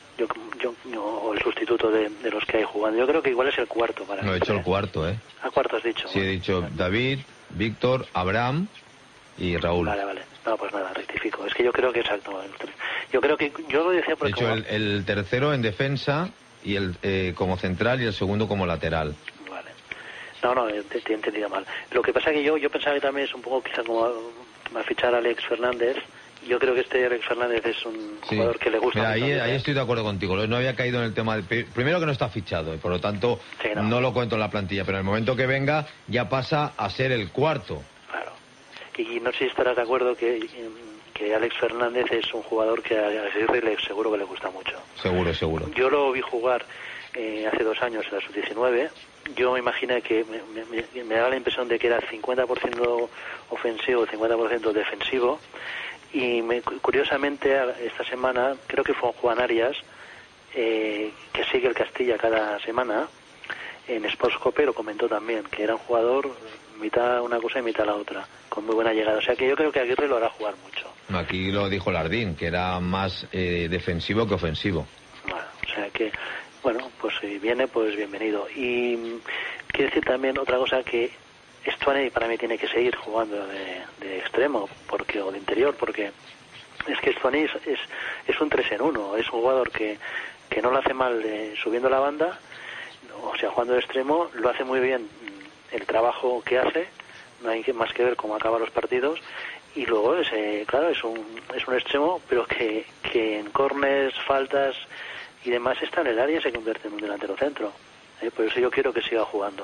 o el sustituto de los que hay jugando. Yo creo que igual es el cuarto para No, he dicho el cuarto, cuarto has dicho. Sí, he dicho David, Víctor, Abraham y Raúl. Vale. No, pues nada, rectifico. Es que yo creo que exacto. Yo creo que yo lo decía porque... De hecho, el tercero en defensa y el como central y el segundo como lateral. Vale. No, te he entendido mal. Lo que pasa es que yo pensaba que también es un poco quizá como va a fichar a Alex Fernández. Yo creo que Alex Fernández es un jugador que le gusta. Mira, ahí estoy de acuerdo contigo. No había caído en el tema primero que no está fichado y por lo tanto no lo cuento en la plantilla, pero en el momento que venga ya pasa a ser el cuarto. Claro. Y no sé si estarás de acuerdo que Alex Fernández es un jugador que a Aguirre seguro que le gusta mucho. Seguro. Yo lo vi jugar hace 2 años en la sub-19. Yo me imaginé que me daba la impresión de que era 50% ofensivo, 50% defensivo. Y curiosamente esta semana creo que fue Juan Arias, que sigue el Castilla cada semana, en Sportscope lo comentó también, que era un jugador mitad una cosa y mitad la otra, con muy buena llegada. O sea que yo creo que Aguirre lo hará jugar mucho. Aquí lo dijo Lardín, que era más defensivo que ofensivo. Bueno, o sea que, pues si viene, pues bienvenido. Y quiero decir también otra cosa, que Stuani para mí tiene que seguir jugando de extremo o de interior, porque es que Stuani es un 3 en 1, es un jugador que no lo hace mal subiendo la banda, o sea, jugando de extremo, lo hace muy bien el trabajo que hace, no hay más que ver cómo acaba los partidos, y luego es un extremo, pero que en córners, faltas y demás está en el área y se convierte en un delantero centro. Por eso yo quiero que siga jugando.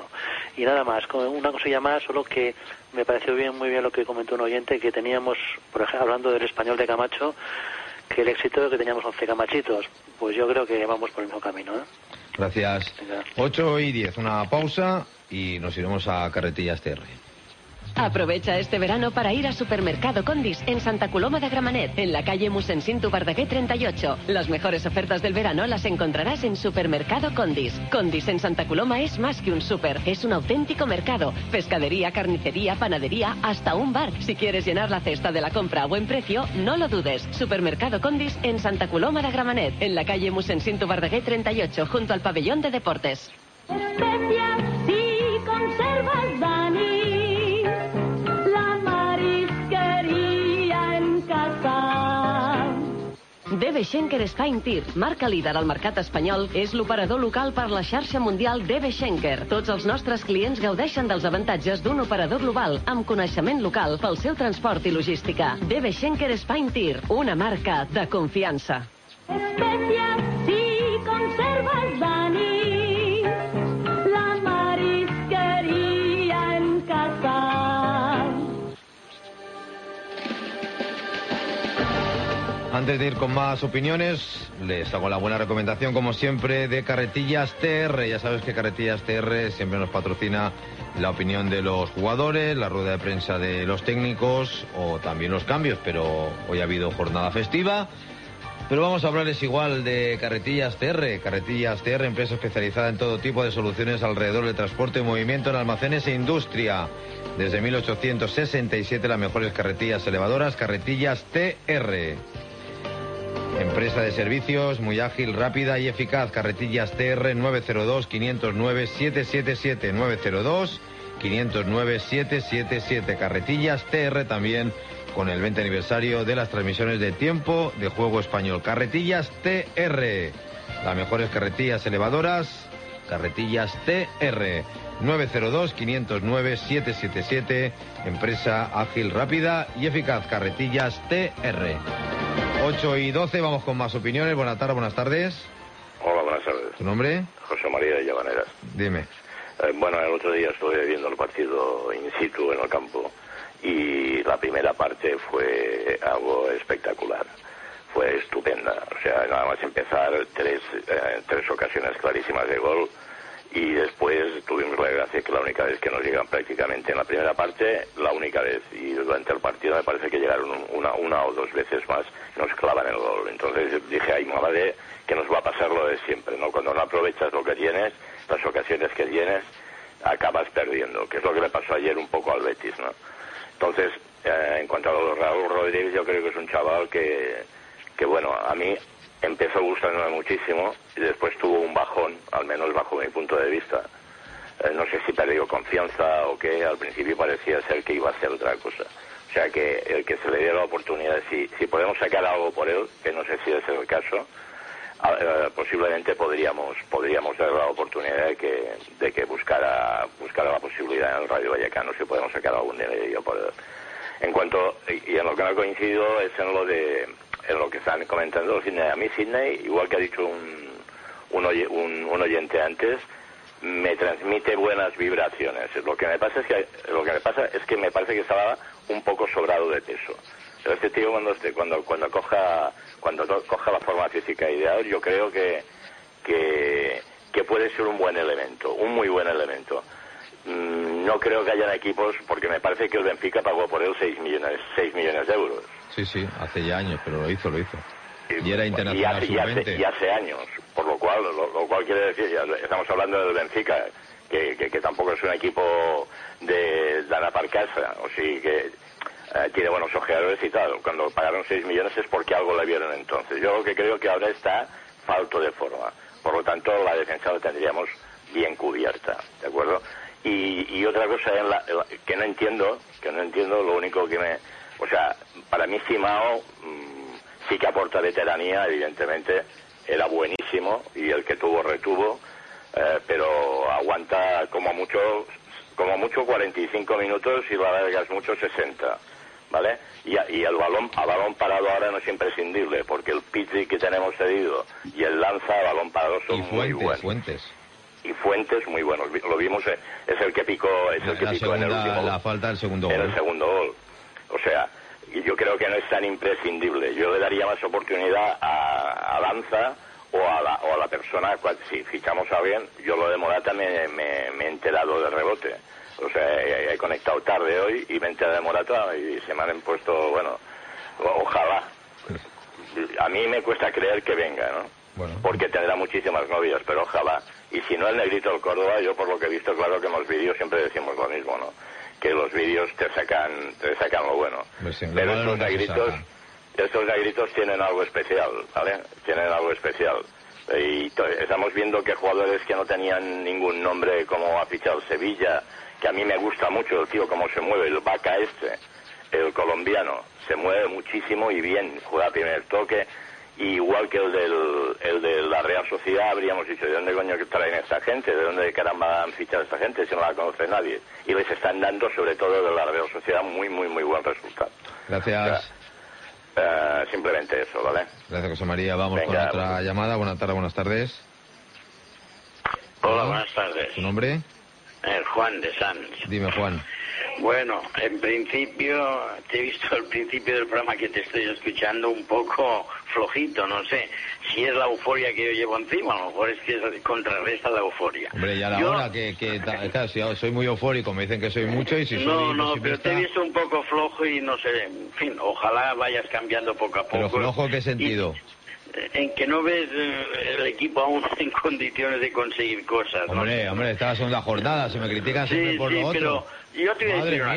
Y nada más, con una cosilla más, solo que me pareció muy bien lo que comentó un oyente, que teníamos, por ejemplo, hablando del Español de Camacho, que el éxito es que teníamos 11 Camachitos. Pues yo creo que vamos por el mismo camino, ¿eh? Gracias. 8:10, una pausa y nos iremos a Carretillas TR. Aprovecha este verano para ir a Supermercado Condis en Santa Coloma de Gramenet, en la calle Mossèn Verdaguer 38. Las mejores ofertas del verano las encontrarás en Supermercado Condis. Condis en Santa Coloma es más que un súper, es un auténtico mercado. Pescadería, carnicería, panadería, hasta un bar. Si quieres llenar la cesta de la compra a buen precio, no lo dudes. Supermercado Condis en Santa Coloma de Gramenet, en la calle Mossèn Verdaguer 38, junto al pabellón de deportes. Especias y conservas, Dani. DB Schenker Spine Tir, marca líder al mercat espanyol, és l'operador local per la xarxa mundial DB Schenker. Tots els nostres clients gaudeixen dels avantatges d'un operador global amb coneixement local pel seu transport i logística. DB Schenker Spine Tir, una marca de confiança. Especias y conservas, Dani. La marisquería en casa. Antes de ir con más opiniones, les hago la buena recomendación, como siempre, de Carretillas TR. Ya sabes que Carretillas TR siempre nos patrocina la opinión de los jugadores, la rueda de prensa de los técnicos o también los cambios, pero hoy ha habido jornada festiva. Pero vamos a hablarles igual de Carretillas TR. Carretillas TR, empresa especializada en todo tipo de soluciones alrededor del transporte y movimiento en almacenes e industria. Desde 1867 las mejores carretillas elevadoras, Carretillas TR. Empresa de servicios muy ágil, rápida y eficaz. Carretillas TR 902-509-777. 902-509-777. Carretillas TR también con el 20 aniversario de las transmisiones de tiempo de juego español. Carretillas TR. Las mejores carretillas elevadoras. Carretillas TR. 902-509-777. Empresa ágil, rápida y eficaz. Carretillas TR. 8:12, vamos con más opiniones. Buenas tardes. Hola, buenas tardes. ¿Tu nombre? José María de Llavaneras. Dime. Bueno, el otro día estuve viendo el partido in situ en el campo y la primera parte fue algo espectacular. Fue estupenda. O sea, nada más empezar, tres ocasiones clarísimas de gol. Y después tuvimos la gracia que la única vez que nos llegan prácticamente en la primera parte, la única vez, y durante el partido me parece que llegaron una o dos veces más, nos clavan el gol. Entonces dije, ay madre, que nos va a pasar lo de siempre, ¿no? Cuando no aprovechas lo que tienes, las ocasiones que tienes, acabas perdiendo, que es lo que le pasó ayer un poco al Betis, ¿no? Entonces, en cuanto a lo de Raúl Rodríguez, yo creo que es un chaval que bueno, a mí empezó gustándome muchísimo y después tuvo un bajón, al menos bajo mi punto de vista. No sé si perdió confianza o qué, al principio parecía ser que iba a hacer otra cosa. O sea que el que se le diera la oportunidad, si podemos sacar algo por él, que no sé si ese es el caso, posiblemente podríamos dar la oportunidad de que buscara la posibilidad en el Rayo Vallecano, si podemos sacar algún dinero por él. En cuanto, y en lo que no coincido es en lo que están comentando Sidney. A mí Sidney, igual que ha dicho un oyente antes, me transmite buenas vibraciones. Lo que me pasa es que me parece que estaba un poco sobrado de peso. Pero este tío cuando coja la forma física ideal, yo creo que puede ser un buen elemento, un muy buen elemento. No creo que hayan equipos, porque me parece que el Benfica pagó por él 6 millones de euros. Sí, hace ya años, pero lo hizo. Y era internacional sub-20. Y hace años, por lo cual quiere decir, ya estamos hablando del Benfica, que tampoco es un equipo de Dana Parcasa, o sí que tiene buenos ojeadores y tal. Cuando pagaron 6 millones es porque algo le vieron entonces. Yo lo que creo que ahora está falto de forma. Por lo tanto, la defensa la tendríamos bien cubierta, ¿de acuerdo? Y otra cosa que no entiendo, lo único que o sea, para mí Simao sí que aporta veteranía, evidentemente, era buenísimo y el que retuvo, pero aguanta como mucho 45 minutos y la larga es mucho 60, ¿vale? Y el balón parado ahora no es imprescindible, porque el Pizzi que tenemos cedido y el Lanza, balón parado son muy buenos. Fuentes. y Fuentes muy buenos. Lo vimos, es el que picó, en el último. La falta del segundo gol. En el segundo gol. O sea, yo creo que no es tan imprescindible. Yo le daría más oportunidad a Lanza o a la persona. Si fichamos a alguien, yo lo de Morata me he enterado de rebote. O sea, he conectado tarde hoy y me he enterado de Morata y se me han puesto, bueno, ojalá. A mí me cuesta creer que venga, ¿no? Bueno. Porque tendrá muchísimas novias, pero ojalá. Y si no, el negrito del Córdoba, yo por lo que he visto, claro que en los vídeos siempre decimos lo mismo, ¿no? Que los vídeos te sacan lo bueno. Pues pero estos negritos tienen algo especial, ¿vale? Tienen algo especial. Y estamos viendo que jugadores que no tenían ningún nombre, como ha fichado Sevilla, que a mí me gusta mucho el tío cómo se mueve, el Vaca el colombiano, se mueve muchísimo y bien, juega primer toque, y igual que el de la Real Sociedad, habríamos dicho, ¿de dónde coño traen esta gente? ¿De dónde caramba han fichado esta gente si no la conoce nadie? Y les están dando, sobre todo de la Real Sociedad, muy, muy, muy buen resultado. Gracias. O sea, simplemente eso, ¿vale? Gracias, José María. Vamos con otra llamada. Buenas tardes. Hola, buenas tardes. ¿Tu nombre? Juan de Sanz. Dime, Juan. Bueno, en principio, te he visto al principio del programa que te estoy escuchando un poco flojito, no sé si es la euforia que yo llevo encima, a lo mejor es que contrarresta la euforia. Hombre, ya la hora claro, si soy muy eufórico, me dicen que soy mucho y si soy No, pero te he visto un poco flojo y no sé, en fin, ojalá vayas cambiando poco a poco. ¿Pero flojo en qué sentido? En que no ves el equipo aún en condiciones de conseguir cosas, ¿no? Hombre, esta es la segunda jornada, se me critican siempre por lo otro. Pero yo te voy a decir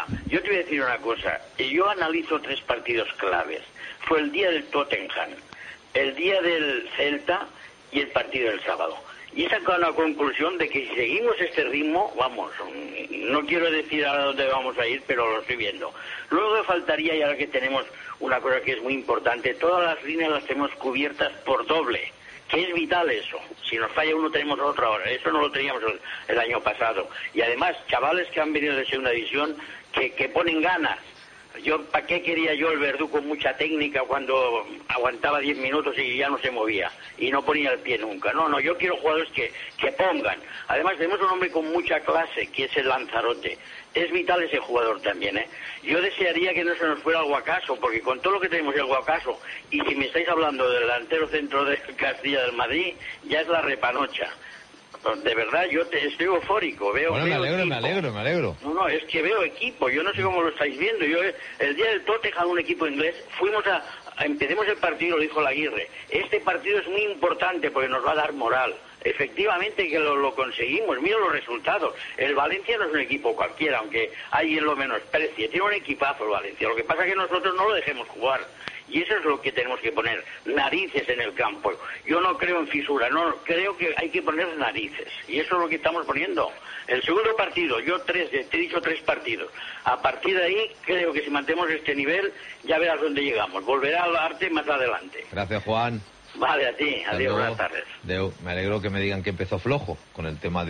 una cosa, yo analizo 3 partidos claves. Fue el día del Tottenham, el día del Celta y el partido del sábado. Y he sacado una conclusión de que si seguimos este ritmo, vamos, no quiero decir a dónde vamos a ir, pero lo estoy viendo. Luego faltaría, y ahora que tenemos una cosa que es muy importante, todas las líneas las tenemos cubiertas por doble, que es vital eso. Si nos falla uno tenemos otro ahora, eso no lo teníamos el año pasado. Y además, chavales que han venido de segunda división que ponen ganas. ¿Para qué quería yo el Verdú con mucha técnica cuando aguantaba 10 minutos y ya no se movía y no ponía el pie nunca? No, yo quiero jugadores que pongan. Además tenemos un hombre con mucha clase, que es el Lanzarote. Es vital ese jugador también, ¿eh? Yo desearía que no se nos fuera el Guacaso, porque con todo lo que tenemos el Guacaso, y si me estáis hablando del delantero centro de Castilla del Madrid, ya es la repanocha. De verdad, yo estoy eufórico. Me alegro. No, es que veo equipo. Yo no sé cómo lo estáis viendo. Yo el día del Tottenham, un equipo inglés, fuimos empecemos el partido, lo dijo Laguirre. Este partido es muy importante porque nos va a dar moral. Efectivamente que lo conseguimos. Mira los resultados. El Valencia no es un equipo cualquiera, aunque alguien lo menosprecie. Tiene un equipazo el Valencia. Lo que pasa es que nosotros no lo dejemos jugar. Y eso es lo que tenemos que poner, narices en el campo. Yo no creo en fisura, no, creo que hay que poner narices. Y eso es lo que estamos poniendo. El segundo partido, te he dicho 3 partidos. A partir de ahí, creo que si mantenemos este nivel, ya verás dónde llegamos. Volverá al arte más adelante. Gracias, Juan. Vale, a ti. Adiós, buenas tardes. Me alegro que me digan que empezó flojo con el tema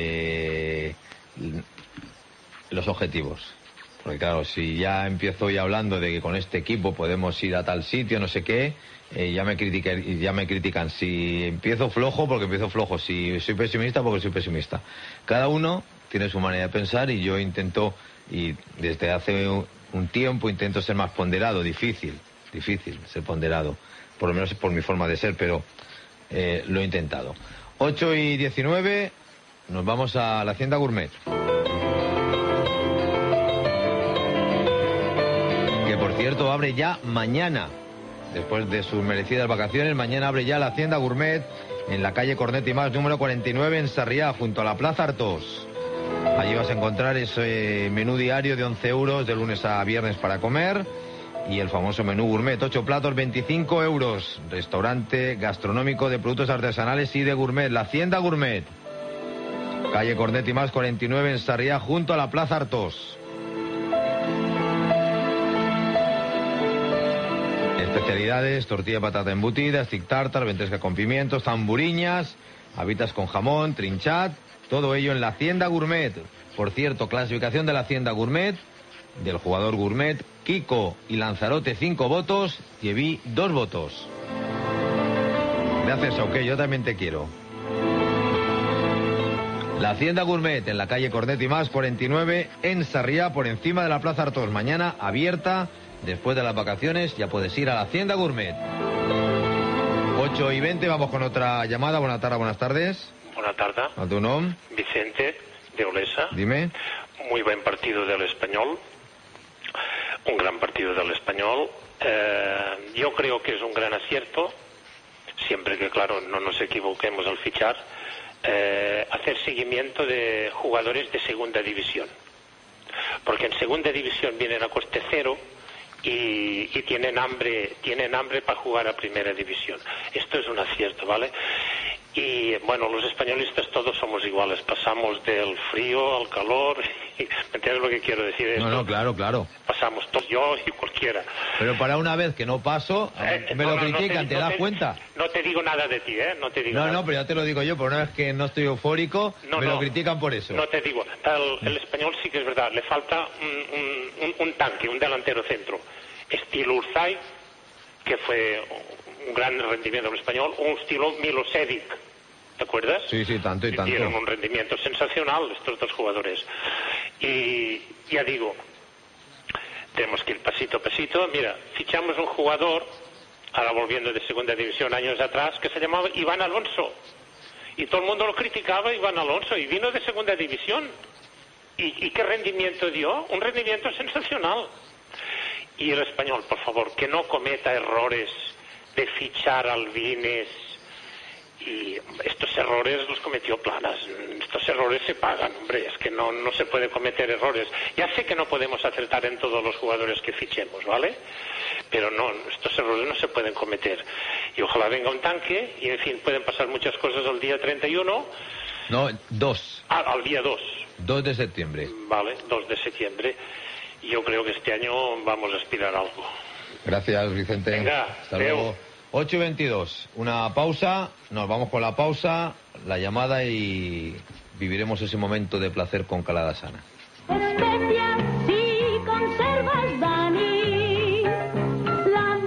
de los objetivos. Porque claro, si ya empiezo hoy hablando de que con este equipo podemos ir a tal sitio, no sé qué, ya me critican. Si empiezo flojo, porque empiezo flojo. Si soy pesimista, porque soy pesimista. Cada uno tiene su manera de pensar y yo intento, y desde hace un tiempo intento ser más ponderado. Difícil ser ponderado. Por lo menos por mi forma de ser, pero lo he intentado. 8:19, nos vamos a la Hacienda Gourmet. Que por cierto abre ya mañana, después de sus merecidas vacaciones. Mañana abre ya la Hacienda Gourmet en la calle Cornet y Mas, número 49 en Sarriá, junto a la Plaza Artós. Allí vas a encontrar ese menú diario de 11 euros de lunes a viernes para comer y el famoso menú gourmet, 8 platos, 25 euros. Restaurante gastronómico de productos artesanales y de gourmet, la Hacienda Gourmet. Calle Cornet y Mas 49 en Sarriá, junto a la Plaza Artós. Especialidades: tortilla de patata embutida, stick tartar, ventresca con pimientos, zamburiñas, habitas con jamón, trinchat, todo ello en la Hacienda Gourmet. Por cierto, clasificación de la Hacienda Gourmet, del jugador gourmet, Kiko y Lanzarote 5 votos, Thierry 2 votos. Gracias, ok, yo también te quiero. La Hacienda Gourmet en la calle Cornet y Más 49 en Sarriá, por encima de la Plaza Artós. Mañana abierta, después de las vacaciones ya puedes ir a la Hacienda Gourmet. 8:20, vamos con otra llamada. Buenas tardes. Buenas tardes. ¿A tu nombre? Vicente, de Olesa. Dime. Muy buen partido del Español. Un gran partido del Español. Yo creo que es un gran acierto, siempre que, claro, no nos equivoquemos al fichar, hacer seguimiento de jugadores de segunda división. Porque en segunda división vienen a coste cero y tienen hambre para jugar a primera división. Esto es un acierto, ¿vale? Y bueno, los españolistas todos somos iguales, pasamos del frío al calor, ¿me entiendes lo que quiero decir? Esto? No, claro. Pasamos todos, yo y cualquiera. Pero para una vez que no paso, me lo critican, ¿te das cuenta? No te digo nada de ti, ¿eh? No te digo No, nada. pero ya te lo digo yo, por una vez que no estoy eufórico, me lo critican por eso. No te digo, el español sí que es verdad, le falta un tanque, un delantero centro, estilo Urzay, que fue un gran rendimiento del español, o un estilo Milosevic, ¿te acuerdas? Sí, tanto y tanto. Dieron un rendimiento sensacional estos dos jugadores. Y ya digo, tenemos que ir pasito a pasito. Mira, fichamos un jugador, ahora volviendo de segunda división años atrás, que se llamaba Iván Alonso. Y todo el mundo lo criticaba, Iván Alonso, y vino de segunda división. ¿Y qué rendimiento dio? Un rendimiento sensacional. Y el español, por favor, que no cometa errores de fichar albines. Y estos errores los cometió Planas. Estos errores se pagan, hombre. Es que no se puede cometer errores. Ya sé que no podemos acertar en todos los jugadores que fichemos, ¿vale? Pero no, estos errores no se pueden cometer. Y ojalá venga un tanque. Y en fin, pueden pasar muchas cosas al día 31. No, 2. Al día 2. 2 de septiembre. Vale, 2 de septiembre. Y yo creo que este año vamos a aspirar a algo. Gracias, Vicente. Venga, hasta luego. 8:22, una pausa, nos vamos con la pausa, la llamada y viviremos ese momento de placer con Calada Sana. Especias y conservas, Dani, la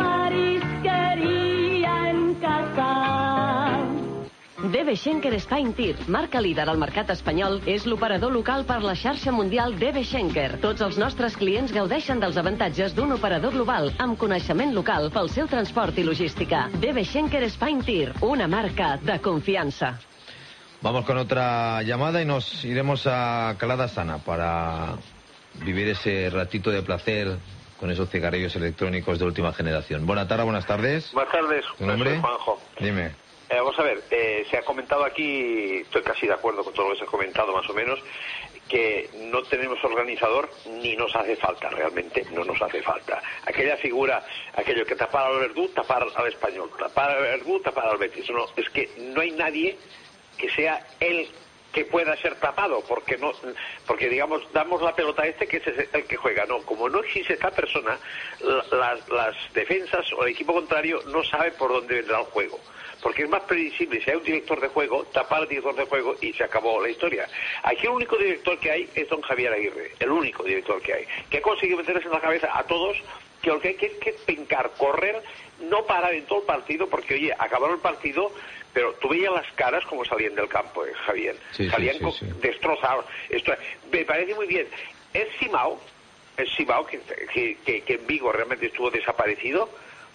marisquería en casa. DB Schenker Spine Tir, marca líder al mercat espanyol, és l'operador local per la xarxa mundial DB Schenker. Tots els nostres clients gaudeixen dels avantatges d'un operador global amb coneixement local pel seu transport i logística. DB Schenker Spine Tir, una marca de confiança. Vamos con otra llamada y nos iremos a Calada Sana para vivir ese ratito de placer con esos cigarrillos electrónicos de última generación. Buenas tardes. Buenas tardes, ¿Tu nombre? soy Juanjo. Dime. Vamos a ver, se ha comentado aquí, estoy casi de acuerdo con todo lo que se ha comentado más o menos, que no tenemos organizador ni nos hace falta, realmente no nos hace falta. Aquella figura, aquello que tapar al Verdú, tapar al Español, tapar al Verdú, tapar al Betis. No, es que no hay nadie que sea él que pueda ser tapado, porque digamos damos la pelota a que es el que juega. No, como no existe esta persona, las defensas o el equipo contrario no sabe por dónde vendrá el juego. Porque es más previsible, si hay un director de juego, tapar al director de juego y se acabó la historia. Aquí el único director que hay es don Javier Aguirre, el único director que hay, que ha conseguido meterse en la cabeza a todos que lo que hay que es que pincar, correr, no parar en todo el partido, porque oye, acabaron el partido, pero tú veías las caras como salían del campo, Javier, salían destrozados. Esto me parece muy bien. El Simao que en Vigo realmente estuvo desaparecido,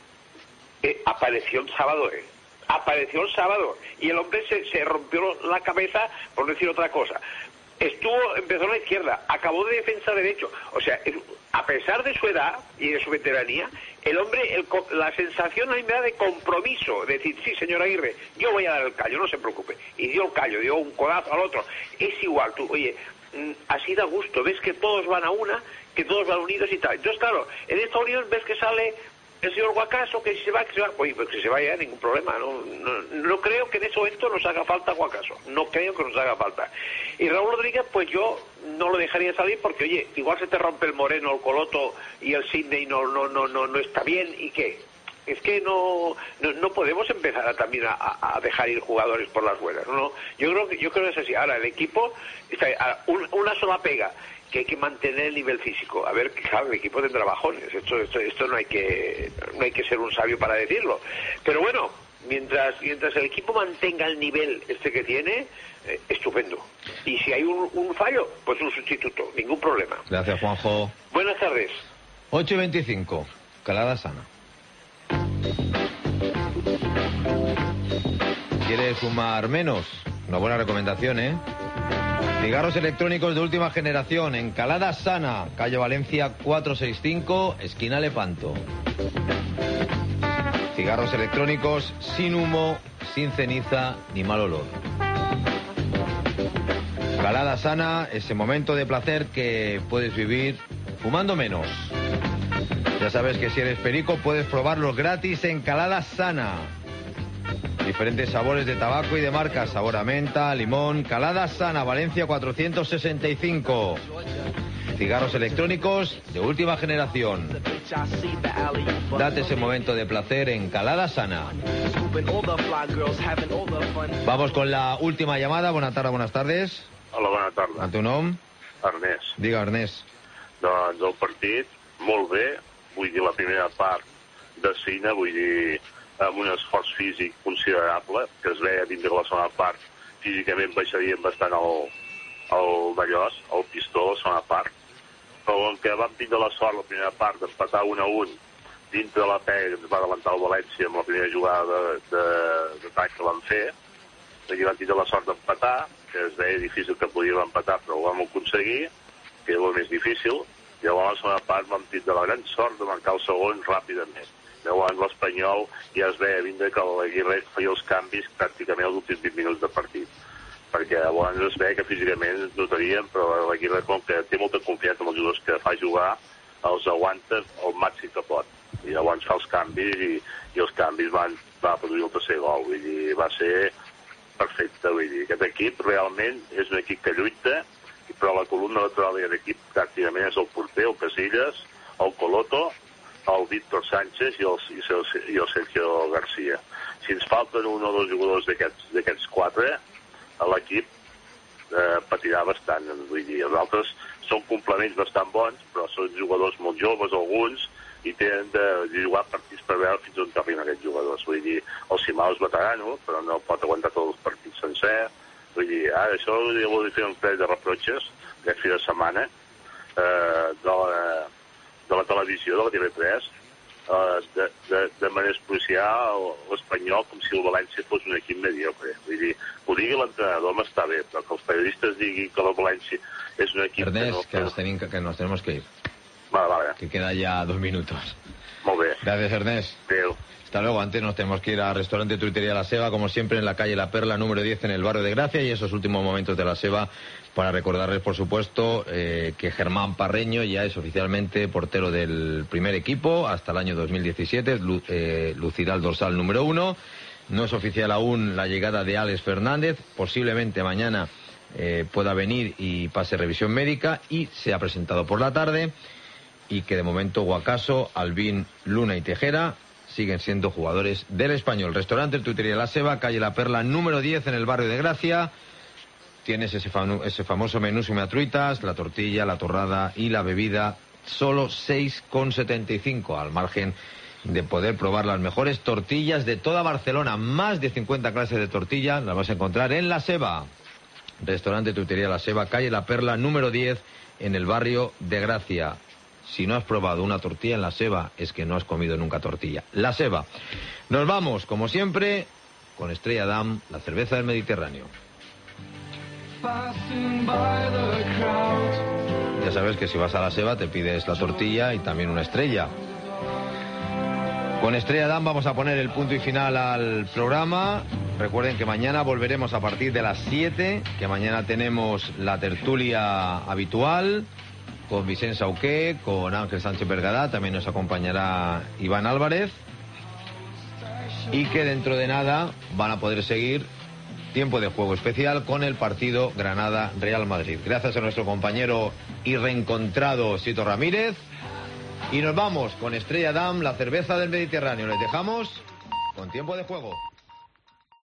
apareció el sábado, Apareció el sábado y el hombre se rompió la cabeza, por no decir otra cosa. Empezó a la izquierda, acabó de defensa derecho. O sea, a pesar de su edad y de su veteranía, el hombre, la sensación a mí me da de compromiso, de decir, sí, señor Aguirre, yo voy a dar el callo, no se preocupe. Y dio el callo, dio un codazo al otro. Es igual, tú, oye, así da gusto, ves que todos van a una, que todos van unidos y tal. Entonces, claro, en esta unión ves que sale el señor Guacaso, que si se va, oye, pues que se vaya, ningún problema. No creo que en ese momento nos haga falta Guacaso, no creo que nos haga falta. Y Raúl Rodríguez, pues yo no lo dejaría salir porque, oye, igual se te rompe el Moreno, el Coloto y el Sidney no está bien, ¿y qué? Es que no podemos empezar también a dejar ir jugadores por las buenas, ¿no? Yo creo que es así. Ahora, el equipo, una sola pega, que hay que mantener el nivel físico. A ver, claro, el equipo tendrá bajones. Esto no hay que ser un sabio para decirlo. Pero bueno, mientras el equipo mantenga el nivel este que tiene, estupendo. Y si hay un fallo, pues un sustituto, ningún problema. Gracias, Juanjo. Buenas tardes. 8:25, Calada Sana. ¿Quieres fumar menos? Una buena recomendación, ¿eh? Cigarros electrónicos de última generación en Calada Sana, calle Valencia 465, esquina Lepanto. Cigarros electrónicos sin humo, sin ceniza ni mal olor. Calada Sana, ese momento de placer que puedes vivir fumando menos. Ya sabes que si eres perico puedes probarlos gratis en Calada Sana. Diferentes sabores de tabaco y de marcas, sabor a menta, limón. Calada Sana, Valencia 465. Cigarros electrónicos de última generación. Date ese momento de placer en Calada Sana. Vamos con la última llamada. Buenas tardes. Hola, bona tarda. ¿A tu nom? Ernest. Diga, Ernest. Doncs el partit, molt bé. Vull dir, la primera part de Cina, vull dir, amb un esforç físic considerable, que es veia dins de la segona part. Físicament baixarien bastant el Mallós, el pistó, la segona part. Però com que vam tindre la sort la primera part d'empatar 1-1 dintre de la pega que ens va adelantar el València amb la primera jugada d'atac que vam fer, i vam tindre la sort d'empatar, que es veia difícil que podíem empatar, però ho vam aconseguir, que era el més difícil. Llavors, a la segona part vam tindre la gran sort de marcar el segon ràpidament. Llavors, l'Espanyol ja es veia vindre que l'Aguirre feia els canvis pràcticament els últims 20 minuts de partit. Perquè llavors es veia que físicament ens notaríem, però l'Aguirre, com que té molta confiança en els jugadors que fa jugar, els aguanta al màxim que pot. I llavors fa els canvis i els canvis va produir el tercer gol. Vull dir, va ser perfecte. Vull dir, aquest equip realment és un equip que lluita, però la columna lateral d'aquest equip pràcticament és el porter, el Casillas, el Coloto, el Víctor Sánchez i el Sergio García. Si ens falten un o dos jugadors d'aquests quatre, l'equip patirà bastant. Vull dir, els altres són complements bastant bons, però són jugadors molt joves, alguns, i tenen de jugar partits per veure fins on arriben aquests jugadors. Vull dir, el Simao és veterano, però no pot aguantar tots els partits sencers. Vull dir, ara això vol dir fer un parell de reprotxes aquest fi de setmana de la televisió, de la TV3, de menospreciar l'Espanyol com si el València fos un equip mediocre. Vull dir, que ho digui l'entrenador m'està bé, però que els periodistes diguin que el València és un equip... Ernest, que nos tenemos que ir. Vale. Que queda ya 2 minutos. Molt bé. Gracias, Ernest. Adéu. Hasta luego. Antes nos tenemos que ir al restaurante Truitería La Seba, como siempre, en la calle La Perla, número 10, en el barrio de Gracia, y esos últimos momentos de La Seba para recordarles, por supuesto, que Germán Parreño ya es oficialmente portero del primer equipo hasta el año 2017, lucirá el dorsal número 1. No es oficial aún la llegada de Alex Fernández, posiblemente mañana pueda venir y pase revisión médica, y se ha presentado por la tarde, y que de momento Guacaso, Albín, Luna y Tejera siguen siendo jugadores del Español. Restaurante Truitería La Seba, calle La Perla, número 10, en el barrio de Gracia. Tienes ese famoso menú sin truitas, la tortilla, la torrada y la bebida, solo 6,75, al margen de poder probar las mejores tortillas de toda Barcelona. Más de 50 clases de tortilla las vas a encontrar en La Seba. Restaurante Truitería La Seba, calle La Perla, número 10, en el barrio de Gracia. Si no has probado una tortilla en La Seba, es que no has comido nunca tortilla. La Seba. Nos vamos, como siempre, con Estrella Damm, la cerveza del Mediterráneo. Ya sabes que si vas a La Seba te pides la tortilla y también una estrella. Con Estrella Damm vamos a poner el punto y final al programa. Recuerden que mañana volveremos a partir de las 7, que mañana tenemos la tertulia habitual con Vicente Sauqué, con Ángel Sánchez Bergadá, también nos acompañará Iván Álvarez, y que dentro de nada van a poder seguir tiempo de juego especial con el partido Granada-Real Madrid. Gracias a nuestro compañero y reencontrado Sito Ramírez, y nos vamos con Estrella Damm, la cerveza del Mediterráneo. Les dejamos con tiempo de juego.